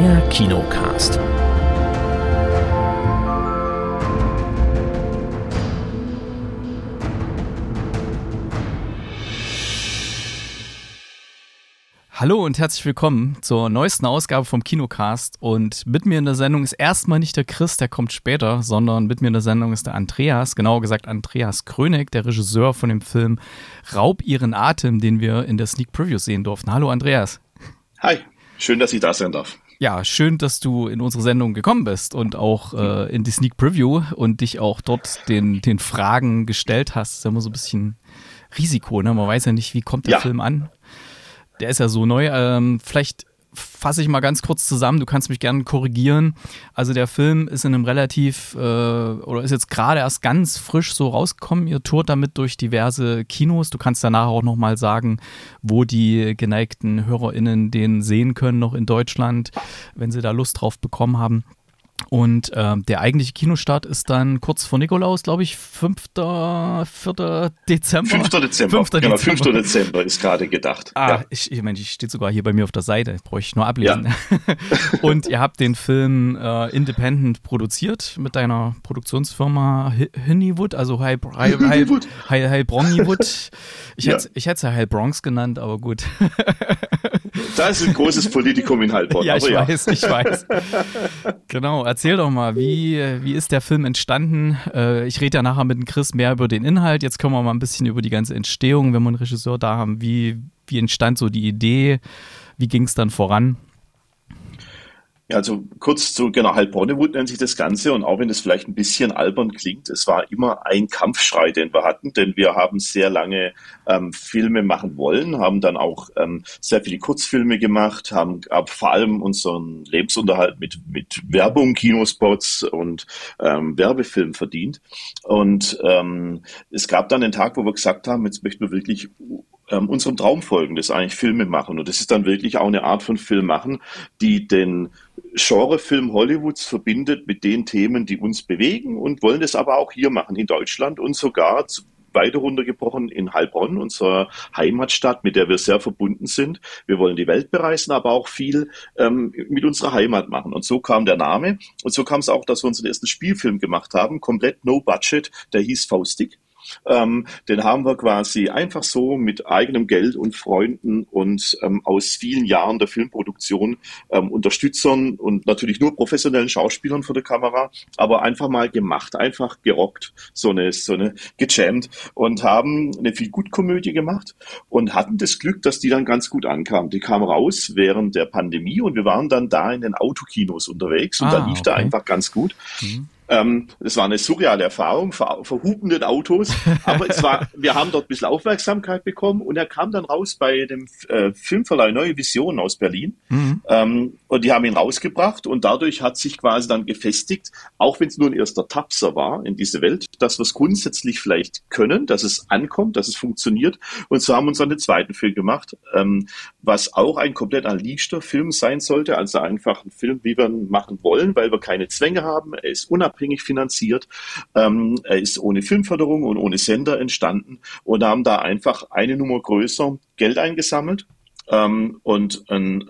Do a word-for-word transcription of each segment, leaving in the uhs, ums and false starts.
Der Kinocast. Hallo und herzlich willkommen zur neuesten Ausgabe vom Kinocast. Und mit mir in der Sendung ist erstmal nicht der Chris, der kommt später, sondern mit mir in der Sendung ist der Andreas, genauer gesagt Andreas Krönig, der Regisseur von dem Film Raub ihren Atem, den wir in der Sneak Preview sehen durften. Hallo Andreas. Hi, schön, dass ich da sein darf. Ja, schön, dass du in unsere Sendung gekommen bist und auch äh, in die Sneak Preview und dich auch dort den, den Fragen gestellt hast. Das ist ja immer so ein bisschen Risiko, ne? Man weiß ja nicht, wie kommt der Ja. Film an. Der ist ja so neu. Ähm, vielleicht fasse ich mal ganz kurz zusammen. Du kannst mich gerne korrigieren. Also der Film ist in einem relativ, äh, oder ist jetzt gerade erst ganz frisch so rausgekommen. Ihr tourt damit durch diverse Kinos. Du kannst danach auch nochmal sagen, wo die geneigten HörerInnen den sehen können, noch in Deutschland, wenn sie da Lust drauf bekommen haben. Und ähm, der eigentliche Kinostart ist dann kurz vor Nikolaus, glaube ich, fünfter, vierter Dezember. fünfter Dezember. fünfter Genau, Dezember. fünfter Dezember ist gerade gedacht. Ah, ja. ich, ich meine, die steht sogar hier bei mir auf der Seite, brauche ich nur ablesen. Ja. Und ihr habt den Film äh, independent produziert mit deiner Produktionsfirma Hi- Honeywood, also High, High, High, High, High Bronnywood. Ich Ja. hätte ich hätte es ja High Bronx genannt, aber gut. Da ist ein großes Politikum in Heilbronn. Ja, ich aber ja. weiß, ich weiß. Genau, erzähl doch mal, wie, wie ist der Film entstanden? Äh, ich rede ja nachher mit dem Chris mehr über den Inhalt. Jetzt können wir mal ein bisschen über die ganze Entstehung, wenn wir einen Regisseur da haben. Wie, wie entstand so die Idee? Wie ging es dann voran? Ja, also kurz zu, genau, Heilbronnewood nennt sich das Ganze, und auch wenn es vielleicht ein bisschen albern klingt, es war immer ein Kampfschrei, den wir hatten, denn wir haben sehr lange ähm, Filme machen wollen, haben dann auch ähm, sehr viele Kurzfilme gemacht, haben aber vor allem unseren Lebensunterhalt mit, mit Werbung, Kinospots und ähm, Werbefilmen verdient. Und ähm, es gab dann einen Tag, wo wir gesagt haben, jetzt möchten wir wirklich ähm, unserem Traum folgen, das ist eigentlich Filme machen. Und das ist dann wirklich auch eine Art von Film machen, die den Genrefilm Hollywoods verbindet mit den Themen, die uns bewegen, und wollen das aber auch hier machen in Deutschland und sogar zu, weiter runtergebrochen in Heilbronn, unserer Heimatstadt, mit der wir sehr verbunden sind. Wir wollen die Welt bereisen, aber auch viel ähm, mit unserer Heimat machen. Und so kam der Name. Und so kam es auch, dass wir unseren ersten Spielfilm gemacht haben, komplett no budget, der hieß Faustik. Ähm, den haben wir quasi einfach so mit eigenem Geld und Freunden und ähm, aus vielen Jahren der Filmproduktion ähm, Unterstützern und natürlich nur professionellen Schauspielern vor der Kamera, aber einfach mal gemacht, einfach gerockt, so eine, so eine gejammt, und haben eine Feel-Good-Komödie gemacht und hatten das Glück, dass die dann ganz gut ankam. Die kam raus während der Pandemie und wir waren dann da in den Autokinos unterwegs und Ah, da lief okay. der einfach ganz gut. Mhm. Ähm, das war eine surreale Erfahrung, ver verhupenden Autos, aber es war, wir haben dort ein bisschen Aufmerksamkeit bekommen, und er kam dann raus bei dem äh, Filmverleih Neue Visionen aus Berlin, Mhm. ähm, und die haben ihn rausgebracht, und dadurch hat sich quasi dann gefestigt, auch wenn es nur ein erster Tapser war in diese Welt, dass wir es grundsätzlich vielleicht können, dass es ankommt, dass es funktioniert, und so haben wir uns dann den zweiten Film gemacht, ähm, was auch ein komplett unleashter Film sein sollte, also einfach ein Film, wie wir ihn machen wollen, weil wir keine Zwänge haben, er ist unabhängig finanziert, ähm, er ist ohne Filmförderung und ohne Sender entstanden, und haben da einfach eine Nummer größer Geld eingesammelt ähm, und ein,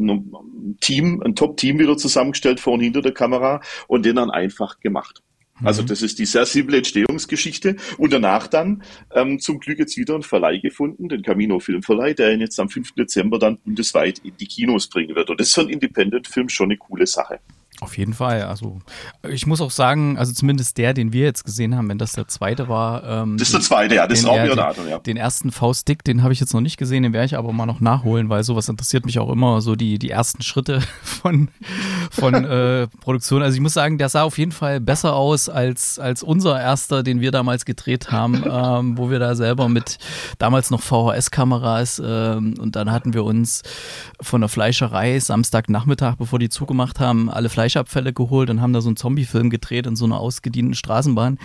ein Team, ein Top-Team wieder zusammengestellt vor und hinter der Kamera und den dann einfach gemacht. Also das ist die sehr simple Entstehungsgeschichte, und danach dann ähm, zum Glück jetzt wieder einen Verleih gefunden, den Camino Filmverleih, der ihn jetzt am fünften Dezember dann bundesweit in die Kinos bringen wird. Und das ist für einen Independent-Film schon eine coole Sache. Auf jeden Fall. Also ich muss auch sagen, also zumindest der, den wir jetzt gesehen haben, wenn das der zweite war. Ähm, Das ist der zweite, ja, das ist den, auch ja, wieder den, Datum, ja. Den ersten Faustdick, den habe ich jetzt noch nicht gesehen, den werde ich aber mal noch nachholen, weil sowas interessiert mich auch immer, so die, die ersten Schritte von, von äh, Produktion. Also ich muss sagen, der sah auf jeden Fall besser aus als, als unser erster, den wir damals gedreht haben, ähm, wo wir da selber mit damals noch V H S-Kameras ähm, und dann hatten wir uns von der Fleischerei Samstagnachmittag, bevor die zugemacht haben, alle Fleischabfälle geholt und haben da so einen Zombie-Film gedreht in so einer ausgedienten Straßenbahn.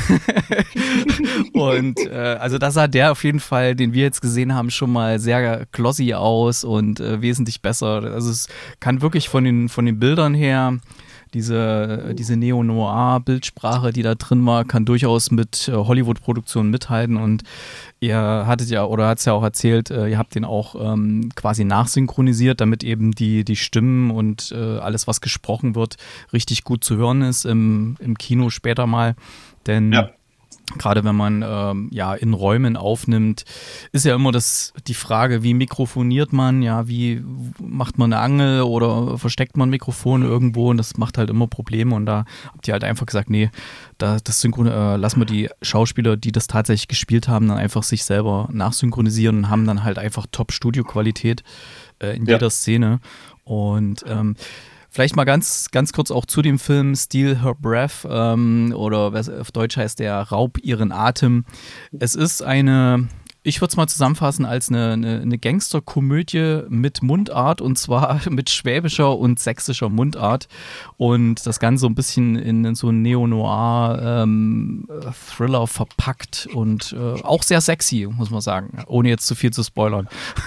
Und äh, also da sah der auf jeden Fall, den wir jetzt gesehen haben, schon mal sehr glossy aus und äh, wesentlich besser. Also es kann wirklich von den, von den Bildern her diese, diese Neo-Noir-Bildsprache, die da drin war, kann durchaus mit äh, Hollywood-Produktionen mithalten und ihr hattet ja, oder hat es ja auch erzählt, äh, ihr habt den auch ähm, quasi nachsynchronisiert, damit eben die, die Stimmen und äh, alles, was gesprochen wird, richtig gut zu hören ist im, im Kino später mal, denn Ja. gerade wenn man ähm, ja in Räumen aufnimmt, ist ja immer das die Frage, wie mikrofoniert man, ja, wie macht man eine Angel oder versteckt man ein Mikrofon irgendwo und das macht halt immer Probleme und da habt ihr halt einfach gesagt, nee, da, das Synchron äh, lassen wir die Schauspieler, die das tatsächlich gespielt haben, dann einfach sich selber nachsynchronisieren und haben dann halt einfach Top-Studio-Qualität äh, in Ja. jeder Szene und ähm, vielleicht mal ganz, ganz kurz auch zu dem Film Steal Her Breath ähm, oder was auf Deutsch heißt der Raub ihren Atem. Es ist eine, ich würde es mal zusammenfassen als eine, eine, eine Gangsterkomödie mit Mundart und zwar mit schwäbischer und sächsischer Mundart und das Ganze so ein bisschen in so einen Neo-Noir-Thriller ähm, verpackt und äh, auch sehr sexy, muss man sagen, ohne jetzt zu viel zu spoilern.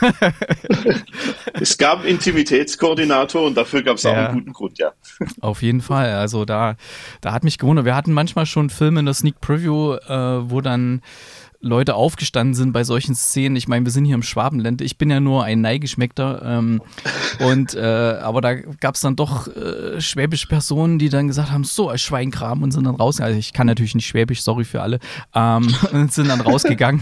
Es gab einen Intimitätskoordinator und dafür gab es auch Ja. einen guten Grund, ja. Auf jeden Fall. Also da, da hat mich gewundert. Wir hatten manchmal schon Filme in der Sneak Preview, äh, wo dann Leute aufgestanden sind bei solchen Szenen. Ich meine, wir sind hier im Schwabenland. Ich bin ja nur ein Neigeschmeckter. Ähm, und, äh, aber da gab es dann doch äh, schwäbische Personen, die dann gesagt haben, so, ein Schweinkram und sind dann raus. Also ich kann natürlich nicht Schwäbisch, sorry für alle. Ähm, und sind dann rausgegangen.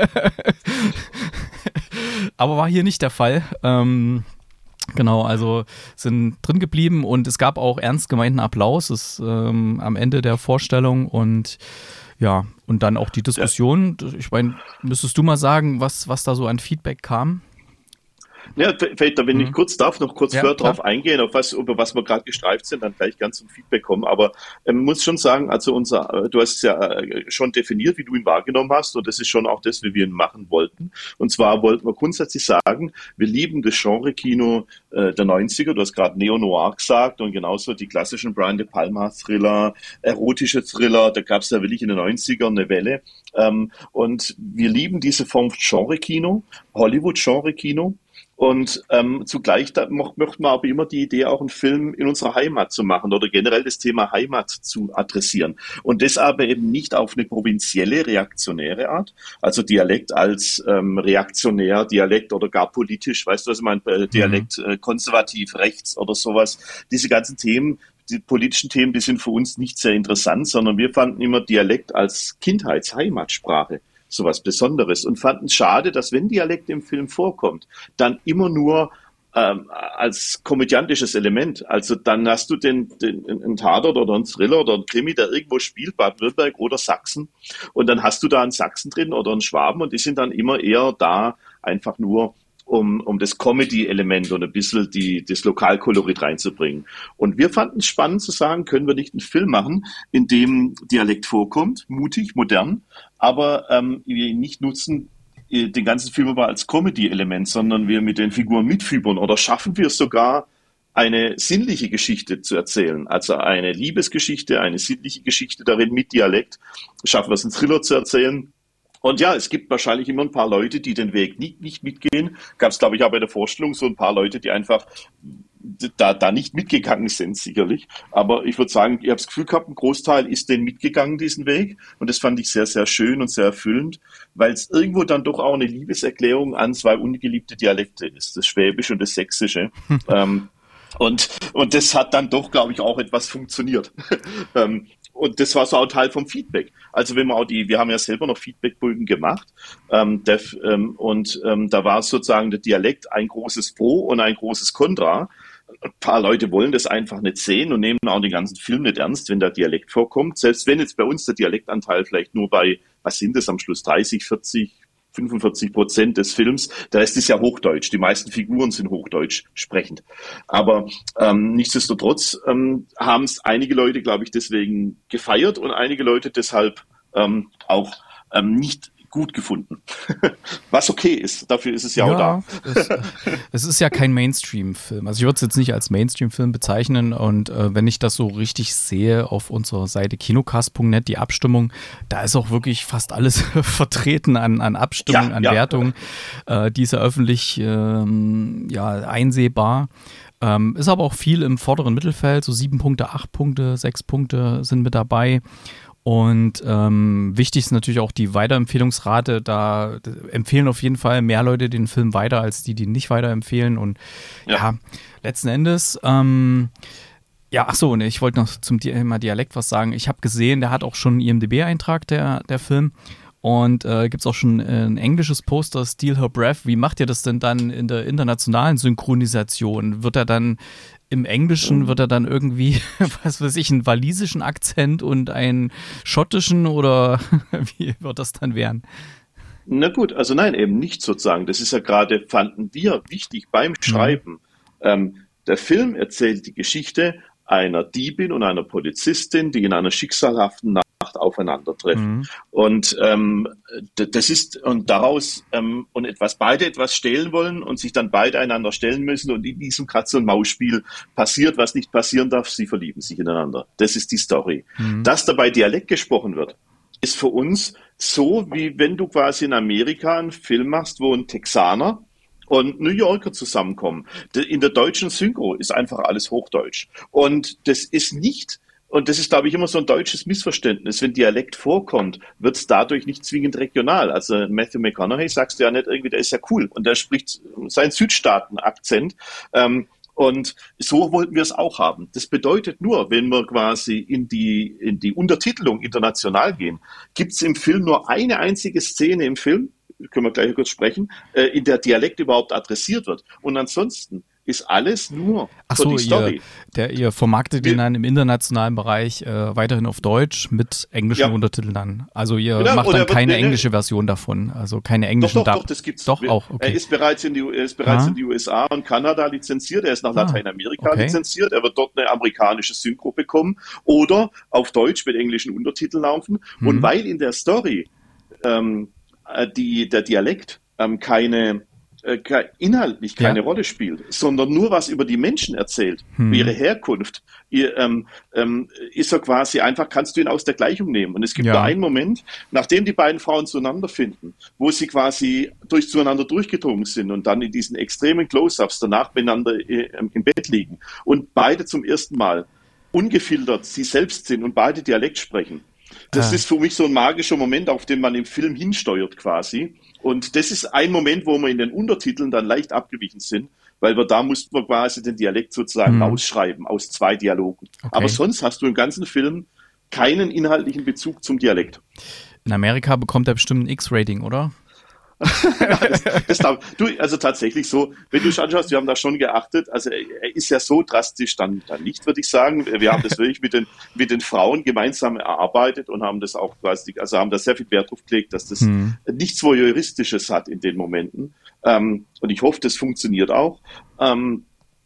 Aber war hier nicht der Fall. Ähm, Genau, also sind drin geblieben und es gab auch ernst gemeinten Applaus das, ähm, am Ende der Vorstellung und ja, und dann auch die Diskussion. Ich meine, müsstest du mal sagen, was, was da so an Feedback kam? Ja, vielleicht, wenn Mhm. ich kurz darf, noch kurz Ja, vorher klar. drauf eingehen, auf was, über was wir gerade gestreift sind, dann gleich ganz zum Feedback kommen. Aber ähm, muss schon sagen, also unser, äh, du hast es ja äh, schon definiert, wie du ihn wahrgenommen hast, und das ist schon auch das, wie wir ihn machen wollten. Und zwar wollten wir grundsätzlich sagen, wir lieben das Genre-Kino äh, der neunziger, du hast gerade Neo-Noir gesagt, und genauso die klassischen Brian De Palma-Thriller, erotische Thriller, da gab es ja wirklich in den neunzigern eine Welle. Ähm, und wir lieben diese Form Genre-Kino, Hollywood-Genre-Kino. Und ähm, zugleich da mo- möchten wir aber immer die Idee, auch einen Film in unserer Heimat zu machen oder generell das Thema Heimat zu adressieren. Und das aber eben nicht auf eine provinzielle, reaktionäre Art, also Dialekt als ähm, reaktionär, Dialekt oder gar politisch, weißt du, was ich meine, äh, Dialekt äh, konservativ, rechts oder sowas. Diese ganzen Themen, die politischen Themen, die sind für uns nicht sehr interessant, sondern wir fanden immer Dialekt als Kindheitsheimatsprache sowas Besonderes und fanden es schade, dass wenn Dialekt im Film vorkommt, dann immer nur ähm, als komödiantisches Element. Also dann hast du den, den einen Tatort oder einen Thriller oder einen Krimi, der irgendwo spielt, Baden-Württemberg oder Sachsen, und dann hast du da einen Sachsen drin oder einen Schwaben und die sind dann immer eher da einfach nur um, um das Comedy-Element und ein bisschen die, das Lokalkolorit reinzubringen. Und wir fanden es spannend zu sagen, können wir nicht einen Film machen, in dem Dialekt vorkommt, mutig, modern, aber ähm, wir ihn nicht nutzen, äh, den ganzen Film aber als Comedy-Element, sondern wir mit den Figuren mitfiebern oder schaffen wir es sogar, eine sinnliche Geschichte zu erzählen, also eine Liebesgeschichte, eine sinnliche Geschichte darin mit Dialekt, schaffen wir es, einen Thriller zu erzählen. Und ja, es gibt wahrscheinlich immer ein paar Leute, die den Weg nicht, nicht mitgehen. Gab es, glaube ich, auch bei der Vorstellung so ein paar Leute, die einfach da, da nicht mitgegangen sind, sicherlich. Aber ich würde sagen, ich habe das Gefühl gehabt, ein Großteil ist den mitgegangen, diesen Weg. Und das fand ich sehr, sehr schön und sehr erfüllend, weil es irgendwo dann doch auch eine Liebeserklärung an zwei ungeliebte Dialekte ist, das Schwäbische und das Sächsische. ähm, und, und das hat dann doch, glaube ich, auch etwas funktioniert. ähm, Und das war so auch Teil vom Feedback. Also wenn wir auch die, wir haben ja selber noch Feedbackbögen gemacht, ähm, Def, ähm, und ähm, da war sozusagen der Dialekt ein großes Pro und ein großes Contra. Ein paar Leute wollen das einfach nicht sehen und nehmen auch den ganzen Film nicht ernst, wenn der Dialekt vorkommt. Selbst wenn jetzt bei uns der Dialektanteil vielleicht nur bei, was sind das am Schluss, dreißig, vierzig, fünfundvierzig Prozent des Films. Der Rest ist ja Hochdeutsch. Die meisten Figuren sind Hochdeutsch sprechend. Aber ähm, nichtsdestotrotz ähm, haben es einige Leute, glaube ich, deswegen gefeiert und einige Leute deshalb ähm, auch ähm, nicht gut gefunden. Was okay ist. Dafür ist es ja, ja auch da. Es, es ist ja kein Mainstream-Film. Also ich würde es jetzt nicht als Mainstream-Film bezeichnen. Und äh, wenn ich das so richtig sehe auf unserer Seite kinocast punkt net, die Abstimmung, da ist auch wirklich fast alles vertreten an, an Abstimmung, Ja, an ja. Wertung. Äh, die ist ja öffentlich ähm, ja, einsehbar. Ähm, ist aber auch viel im vorderen Mittelfeld, so sieben Punkte, acht Punkte, sechs Punkte sind mit dabei. Und ähm, wichtig ist natürlich auch die Weiterempfehlungsrate. Da empfehlen auf jeden Fall mehr Leute den Film weiter, als die, die ihn nicht weiterempfehlen. Und ja, ja letzten Endes, ähm, ja, ach so, ne, ich wollte noch zum Thema Dialekt was sagen. Ich habe gesehen, der hat auch schon einen I M D B-Eintrag, der, der Film. Und äh, gibt es auch schon ein englisches Poster, Steal Her Breath. Wie macht ihr das denn dann in der internationalen Synchronisation? Wird er dann im Englischen, wird er dann irgendwie, was weiß ich, einen walisischen Akzent und einen schottischen oder wie wird das dann werden? Na gut, also nein, eben nicht sozusagen. Das ist ja gerade, fanden wir wichtig beim Schreiben. Mhm. Ähm, der Film erzählt die Geschichte einer Diebin und einer Polizistin, die in einer schicksalhaften Nacht aufeinandertreffen. Mhm. Und ähm, das ist, und daraus, ähm, und etwas, beide etwas stehlen wollen und sich dann beide einander stellen müssen und in diesem Katz- und Maus-Spiel passiert, was nicht passieren darf, sie verlieben sich ineinander. Das ist die Story. Mhm. Dass dabei Dialekt gesprochen wird, ist für uns so, wie wenn du quasi in Amerika einen Film machst, wo ein Texaner und New Yorker zusammenkommen. In der deutschen Synchro ist einfach alles Hochdeutsch. Und das ist nicht, und das ist, glaube ich, immer so ein deutsches Missverständnis. Wenn Dialekt vorkommt, wird es dadurch nicht zwingend regional. Also Matthew McConaughey sagst du ja nicht irgendwie, der ist ja cool. Und der spricht seinen Südstaaten-Akzent. Ähm, und so wollten wir es auch haben. Das bedeutet nur, wenn wir quasi in die, in die Untertitelung international gehen, gibt es im Film nur eine einzige Szene im Film, können wir gleich kurz sprechen, äh, in der Dialekt überhaupt adressiert wird. Und ansonsten ist alles nur Ach so, die Story. Ihr, der, ihr vermarktet den dann im internationalen Bereich äh, weiterhin auf Deutsch mit englischen ja. Untertiteln dann. Also ihr genau, macht dann keine wird, englische Version davon, also keine englischen Doch, doch, doch, das gibt's. Doch, auch, okay. Er ist bereits in die, er ist bereits ah. in die U S A und Kanada lizenziert, er ist nach ah. Lateinamerika okay. lizenziert, er wird dort eine amerikanische Synchro bekommen oder auf Deutsch mit englischen Untertiteln laufen. Mhm. Und weil in der Story ähm, die, der Dialekt ähm, keine äh, inhaltlich keine ja. Rolle spielt, sondern nur was über die Menschen erzählt, hm. ihre Herkunft, ihr, ähm, ähm, ist er quasi einfach, kannst du ihn aus der Gleichung nehmen. Und es gibt ja. nur einen Moment, nachdem die beiden Frauen zueinander finden, wo sie quasi durch zueinander durchgedrungen sind und dann in diesen extremen Close-Ups danach miteinander äh, im Bett liegen und beide zum ersten Mal ungefiltert sie selbst sind und beide Dialekt sprechen. Das ah. ist für mich so ein magischer Moment, auf den man im Film hinsteuert quasi. Und das ist ein Moment, wo wir in den Untertiteln dann leicht abgewichen sind, weil wir da mussten wir quasi den Dialekt sozusagen hm. ausschreiben aus zwei Dialogen. Okay. Aber sonst hast du im ganzen Film keinen inhaltlichen Bezug zum Dialekt. In Amerika bekommt er bestimmt ein X-Rating, oder? das, das darf, du, also tatsächlich so, wenn du anschaust, wir haben da schon geachtet, also er, er ist ja so drastisch dann, dann nicht, würde ich sagen. Wir haben das wirklich mit den, mit den Frauen gemeinsam erarbeitet und haben das auch quasi, also haben da sehr viel Wert drauf gelegt, dass das hm. nichts Voyeuristisches hat in den Momenten. Ähm, und ich hoffe, das funktioniert auch. Ähm,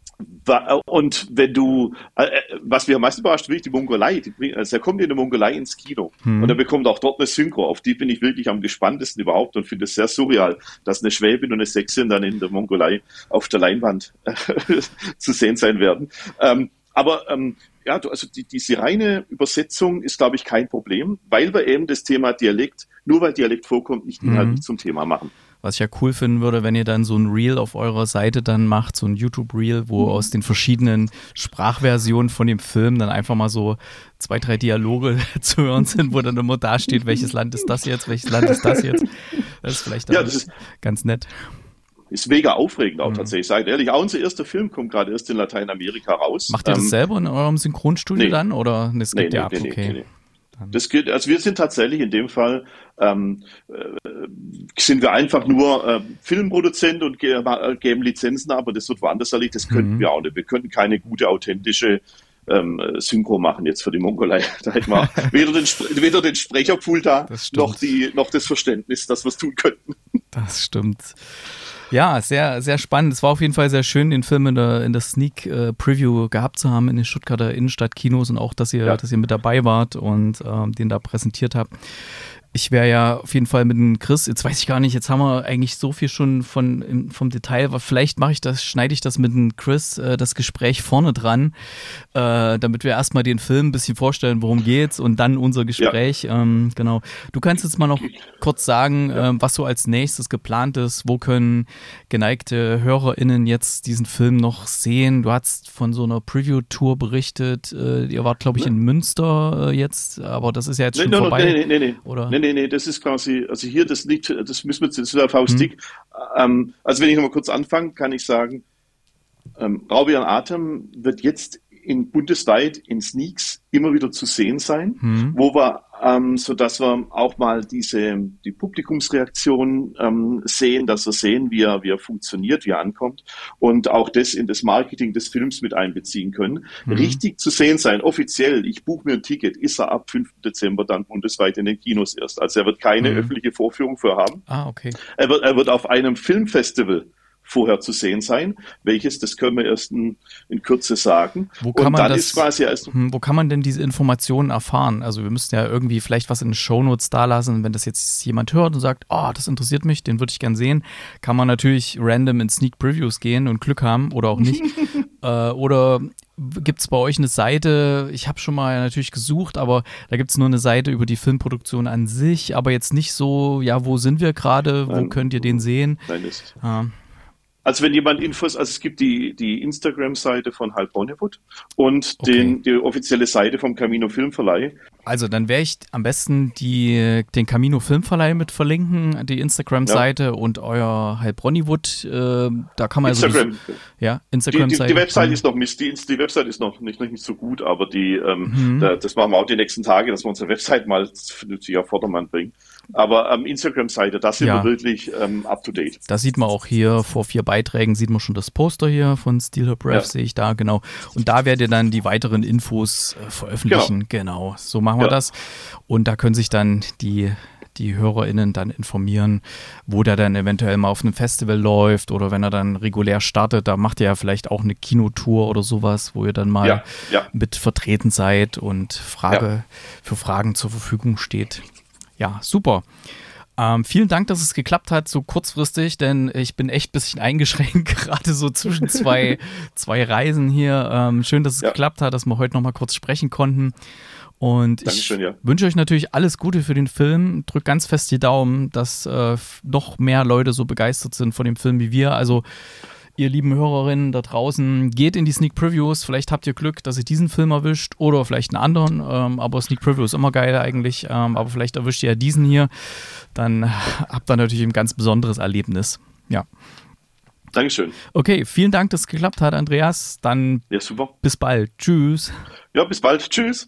Und wenn du, äh, was mich am meisten überrascht, wirklich die Mongolei, die, also er kommt in der Mongolei ins Kino hm. und er bekommt auch dort eine Synchro, auf die bin ich wirklich am gespanntesten überhaupt und finde es sehr surreal, dass eine Schwäbin und eine Sächsin dann in der Mongolei auf der Leinwand äh, zu sehen sein werden. Ähm, aber ähm, ja, also die, diese reine Übersetzung ist, glaube ich, kein Problem, weil wir eben das Thema Dialekt, nur weil Dialekt vorkommt, nicht inhaltlich hm. zum Thema machen. Was ich ja cool finden würde, wenn ihr dann so ein Reel auf eurer Seite dann macht, so ein YouTube-Reel, wo mhm. aus den verschiedenen Sprachversionen von dem Film dann einfach mal so zwei, drei Dialoge zu hören sind, wo dann immer da steht, welches Land ist das jetzt, welches Land ist das jetzt. Das ist vielleicht ja, das ist, ganz nett. Ist mega aufregend auch mhm. tatsächlich, sage ich ehrlich. Auch unser erster Film kommt gerade erst in Lateinamerika raus. Macht ihr das ähm, selber in eurem Synchronstudio nee. dann? Oder es gibt nee, ja nee, ab, nee, okay. nee, nee. Das gilt, also wir sind tatsächlich in dem Fall, ähm, äh, sind wir einfach nur äh, Filmproduzent und ge- äh, geben Lizenzen, aber das wird woanders erledigt, das könnten mhm. wir auch nicht. Wir könnten keine gute, authentische ähm, Synchro machen jetzt für die Mongolei. Da hätten wir weder den, weder den Sprecherpool da, noch, die, noch das Verständnis, dass wir es tun könnten. Das stimmt. Ja, sehr, sehr spannend. Es war auf jeden Fall sehr schön, den Film in der, in der Sneak äh, Preview gehabt zu haben in den Stuttgarter Innenstadtkinos und auch, dass ihr, ja. dass ihr mit dabei wart und ähm, den da präsentiert habt. Ich wäre ja auf jeden Fall mit dem Chris, jetzt weiß ich gar nicht, jetzt haben wir eigentlich so viel schon von, im, vom Detail, aber vielleicht mache ich das, schneide ich das mit dem Chris, äh, das Gespräch vorne dran, äh, damit wir erstmal den Film ein bisschen vorstellen, worum geht's und dann unser Gespräch. Ja. Ähm, genau. Du kannst jetzt mal noch kurz sagen, ja. ähm, was so als nächstes geplant ist, wo können geneigte HörerInnen jetzt diesen Film noch sehen? Du hast von so einer Preview-Tour berichtet, äh, ihr wart, glaube ich, in Münster äh, jetzt, aber das ist ja jetzt schon nee, vorbei. Nee, nee, nee. Oder? Nee, nee, nee, das ist quasi, also hier, das liegt, das müssen wir, das ist der Faustdick. Hm. Ähm, also wenn ich nochmal kurz anfange, kann ich sagen, ähm, Raub ihren Atem wird jetzt in bundesweit in Sneaks immer wieder zu sehen sein, hm. wo wir, ähm, so dass wir auch mal diese, die Publikumsreaktion ähm, sehen, dass wir sehen, wie er, wie er funktioniert, wie er ankommt und auch das in das Marketing des Films mit einbeziehen können. Hm. Richtig zu sehen sein, offiziell, ich buche mir ein Ticket, ist er ab fünften Dezember dann bundesweit in den Kinos erst. Also er wird keine hm. öffentliche Vorführung für haben. Ah, okay. Er wird, er wird auf einem Filmfestival vorher zu sehen sein. Welches, das können wir erst in, in Kürze sagen. Wo kann und man dann das, ist quasi erst, wo kann man denn diese Informationen erfahren? Also wir müssten ja irgendwie vielleicht was in den Shownotes da lassen. Wenn das jetzt jemand hört und sagt, oh, das interessiert mich, den würde ich gern sehen, kann man natürlich random in Sneak Previews gehen und Glück haben oder auch nicht. äh, oder gibt es bei euch eine Seite, ich habe schon mal natürlich gesucht, aber da gibt es nur eine Seite über die Filmproduktion an sich, aber jetzt nicht so, ja, wo sind wir gerade, wo könnt ihr den sehen? Nein, ist. Ja. Also wenn jemand Infos, also es gibt die, die Instagram-Seite von Halb Bonnewood und okay. den, die offizielle Seite vom Camino Filmverleih. Also dann werde ich am besten die, den Camino Filmverleih mit verlinken, die Instagram-Seite ja. und euer Halb Bonnewood, äh, da kann man Instagram. Also ja, Instagram-Seite. Die, die, die Website ist noch Mist, die, die Website ist noch nicht, nicht so gut, aber die, ähm, mhm. da, das machen wir auch die nächsten Tage, dass wir unsere Website mal vernünftig auf Vordermann bringen. Aber ähm, Instagram-Seite, da sind ja. wir wirklich ähm, up to date. Da sieht man auch hier vor vier Beiträgen, sieht man schon das Poster hier von Steel Her Breath, ja. sehe ich da, genau. Und da werdet ihr dann die weiteren Infos äh, veröffentlichen. Genau. genau, so machen wir ja. das. Und da können sich dann die, die HörerInnen dann informieren, wo der dann eventuell mal auf einem Festival läuft oder wenn er dann regulär startet, da macht ihr ja vielleicht auch eine Kinotour oder sowas, wo ihr dann mal ja. Ja. mit vertreten seid und Frage ja. für Fragen zur Verfügung steht. Ja, super. Ähm, vielen Dank, dass es geklappt hat, so kurzfristig, denn ich bin echt ein bisschen eingeschränkt, gerade so zwischen zwei, zwei Reisen hier. Ähm, schön, dass es ja. geklappt hat, dass wir heute noch mal kurz sprechen konnten. Und Dankeschön, ich ja. wünsche euch natürlich alles Gute für den Film. Drückt ganz fest die Daumen, dass äh, noch mehr Leute so begeistert sind von dem Film wie wir. Also ihr lieben Hörerinnen da draußen, geht in die Sneak Previews. Vielleicht habt ihr Glück, dass ihr diesen Film erwischt oder vielleicht einen anderen. Ähm, aber Sneak Preview ist immer geil eigentlich. Ähm, aber vielleicht erwischt ihr ja diesen hier. Dann habt ihr natürlich ein ganz besonderes Erlebnis. Ja. Dankeschön. Okay, vielen Dank, dass es geklappt hat, Andreas. Dann ja, super. Bis bald. Tschüss. Ja, bis bald. Tschüss.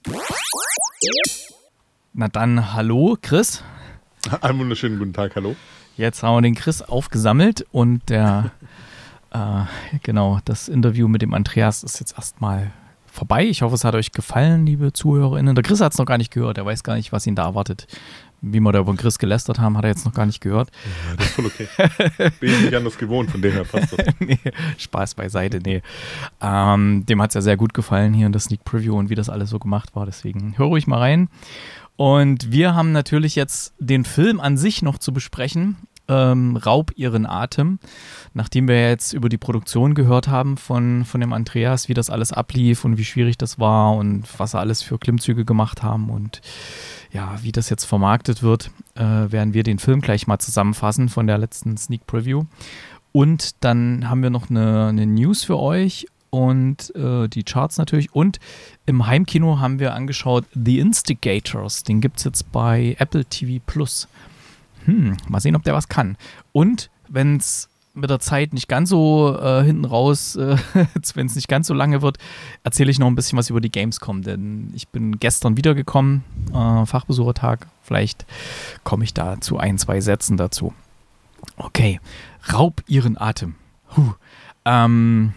Na dann, hallo, Chris. Einen wunderschönen guten Tag, hallo. Jetzt haben wir den Chris aufgesammelt und der Äh, genau, das Interview mit dem Andreas ist jetzt erstmal vorbei. Ich hoffe, es hat euch gefallen, liebe ZuhörerInnen. Der Chris hat es noch gar nicht gehört, er weiß gar nicht, was ihn da erwartet. Wie wir da über den Chris gelästert haben, hat er jetzt noch gar nicht gehört. Ja, das ist voll okay. Bin ich nicht anders gewohnt, von dem her passt das. Nee, Spaß beiseite, nee. Ähm, dem hat es ja sehr gut gefallen hier in der Sneak Preview und wie das alles so gemacht war, deswegen hör ruhig mal rein. Und wir haben natürlich jetzt den Film an sich noch zu besprechen. Ähm, Raub ihren Atem. Nachdem wir jetzt über die Produktion gehört haben von, von dem Andreas, wie das alles ablief und wie schwierig das war und was sie alles für Klimmzüge gemacht haben und ja, wie das jetzt vermarktet wird, äh, werden wir den Film gleich mal zusammenfassen von der letzten Sneak Preview. Und dann haben wir noch eine, eine News für euch und äh, die Charts natürlich. Und im Heimkino haben wir angeschaut The Instigators. Den gibt es jetzt bei Apple T V Plus. Hm, mal sehen, ob der was kann. Und wenn es mit der Zeit nicht ganz so äh, hinten raus, äh, wenn es nicht ganz so lange wird, erzähle ich noch ein bisschen was über die Gamescom. Denn ich bin gestern wiedergekommen, äh, Fachbesuchertag. Vielleicht komme ich da zu ein, zwei Sätzen dazu. Okay, Raub ihren Atem. Huh. Ähm,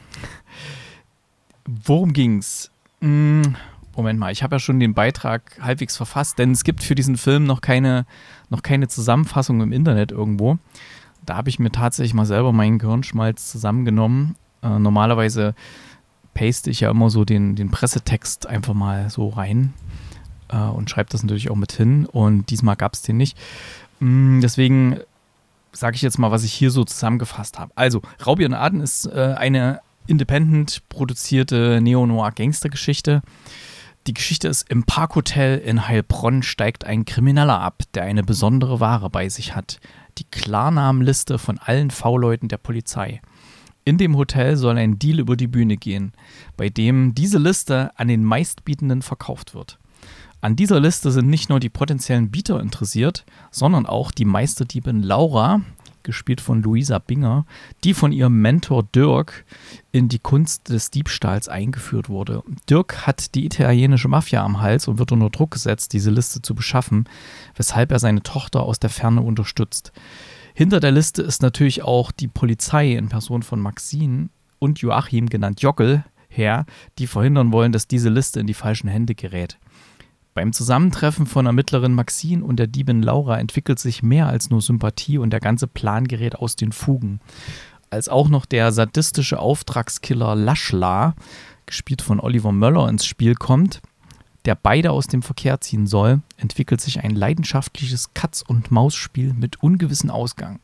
worum ging's? Hm, Moment mal, ich habe ja schon den Beitrag halbwegs verfasst, denn es gibt für diesen Film noch keine, noch keine Zusammenfassung im Internet irgendwo. Da habe ich mir tatsächlich mal selber meinen Gehirnschmalz zusammengenommen. Äh, normalerweise paste ich ja immer so den, den Pressetext einfach mal so rein. äh, und schreibt das natürlich auch mit hin. Und diesmal gab es den nicht. Mm, deswegen sage ich jetzt mal, was ich hier so zusammengefasst habe. Also, Raubi und Aden ist äh, eine independent produzierte Neo-Noir-Gangster-Geschichte. Die Geschichte ist: Im Parkhotel in Heilbronn steigt ein Krimineller ab, der eine besondere Ware bei sich hat. Die Klarnamenliste von allen V-Leuten der Polizei. In dem Hotel soll ein Deal über die Bühne gehen, bei dem diese Liste an den Meistbietenden verkauft wird. An dieser Liste sind nicht nur die potenziellen Bieter interessiert, sondern auch die Meisterdiebin Laura, gespielt von Luisa Binger, die von ihrem Mentor Dirk in die Kunst des Diebstahls eingeführt wurde. Dirk hat die italienische Mafia am Hals und wird unter Druck gesetzt, diese Liste zu beschaffen, weshalb er seine Tochter aus der Ferne unterstützt. Hinter der Liste ist natürlich auch die Polizei in Person von Maxine und Joachim, genannt Jockel, her, die verhindern wollen, dass diese Liste in die falschen Hände gerät. Beim Zusammentreffen von Ermittlerin Maxine und der Diebin Laura entwickelt sich mehr als nur Sympathie und der ganze Plan gerät aus den Fugen. Als auch noch der sadistische Auftragskiller Laschla, gespielt von Oliver Möller, ins Spiel kommt, der beide aus dem Verkehr ziehen soll, entwickelt sich ein leidenschaftliches Katz-und-Maus-Spiel mit ungewissem Ausgang.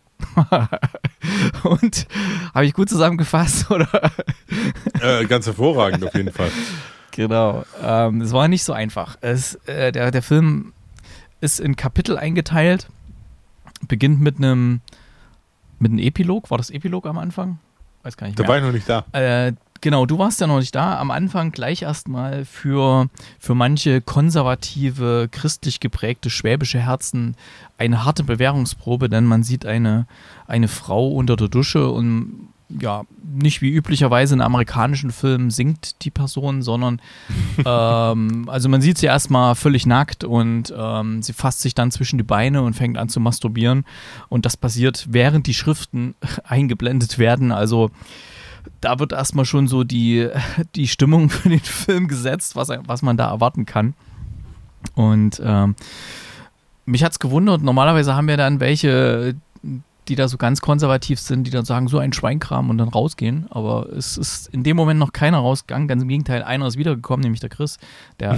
Und habe ich gut zusammengefasst, oder? Äh, ganz hervorragend auf jeden Fall. Genau. Ähm, es war nicht so einfach. Es, äh, der, der Film ist in Kapitel eingeteilt, beginnt mit einem mit einem Epilog. War das Epilog am Anfang? Weiß gar nicht mehr. Da war ich noch nicht da. Äh, genau, du warst ja noch nicht da. Am Anfang gleich erstmal für, für manche konservative, christlich geprägte schwäbische Herzen eine harte Bewährungsprobe, denn man sieht eine, eine Frau unter der Dusche und ja, nicht wie üblicherweise in amerikanischen Filmen singt die Person, sondern ähm, also man sieht sie erstmal völlig nackt und ähm, sie fasst sich dann zwischen die Beine und fängt an zu masturbieren und das passiert, während die Schriften eingeblendet werden, also da wird erstmal schon so die, die Stimmung für den Film gesetzt, was, was man da erwarten kann. Und ähm, mich hat's gewundert, normalerweise haben wir dann welche, die da so ganz konservativ sind, die dann sagen, so ein Schweinkram und dann rausgehen. Aber es ist in dem Moment noch keiner rausgegangen. Ganz im Gegenteil, einer ist wiedergekommen, nämlich der Chris. Der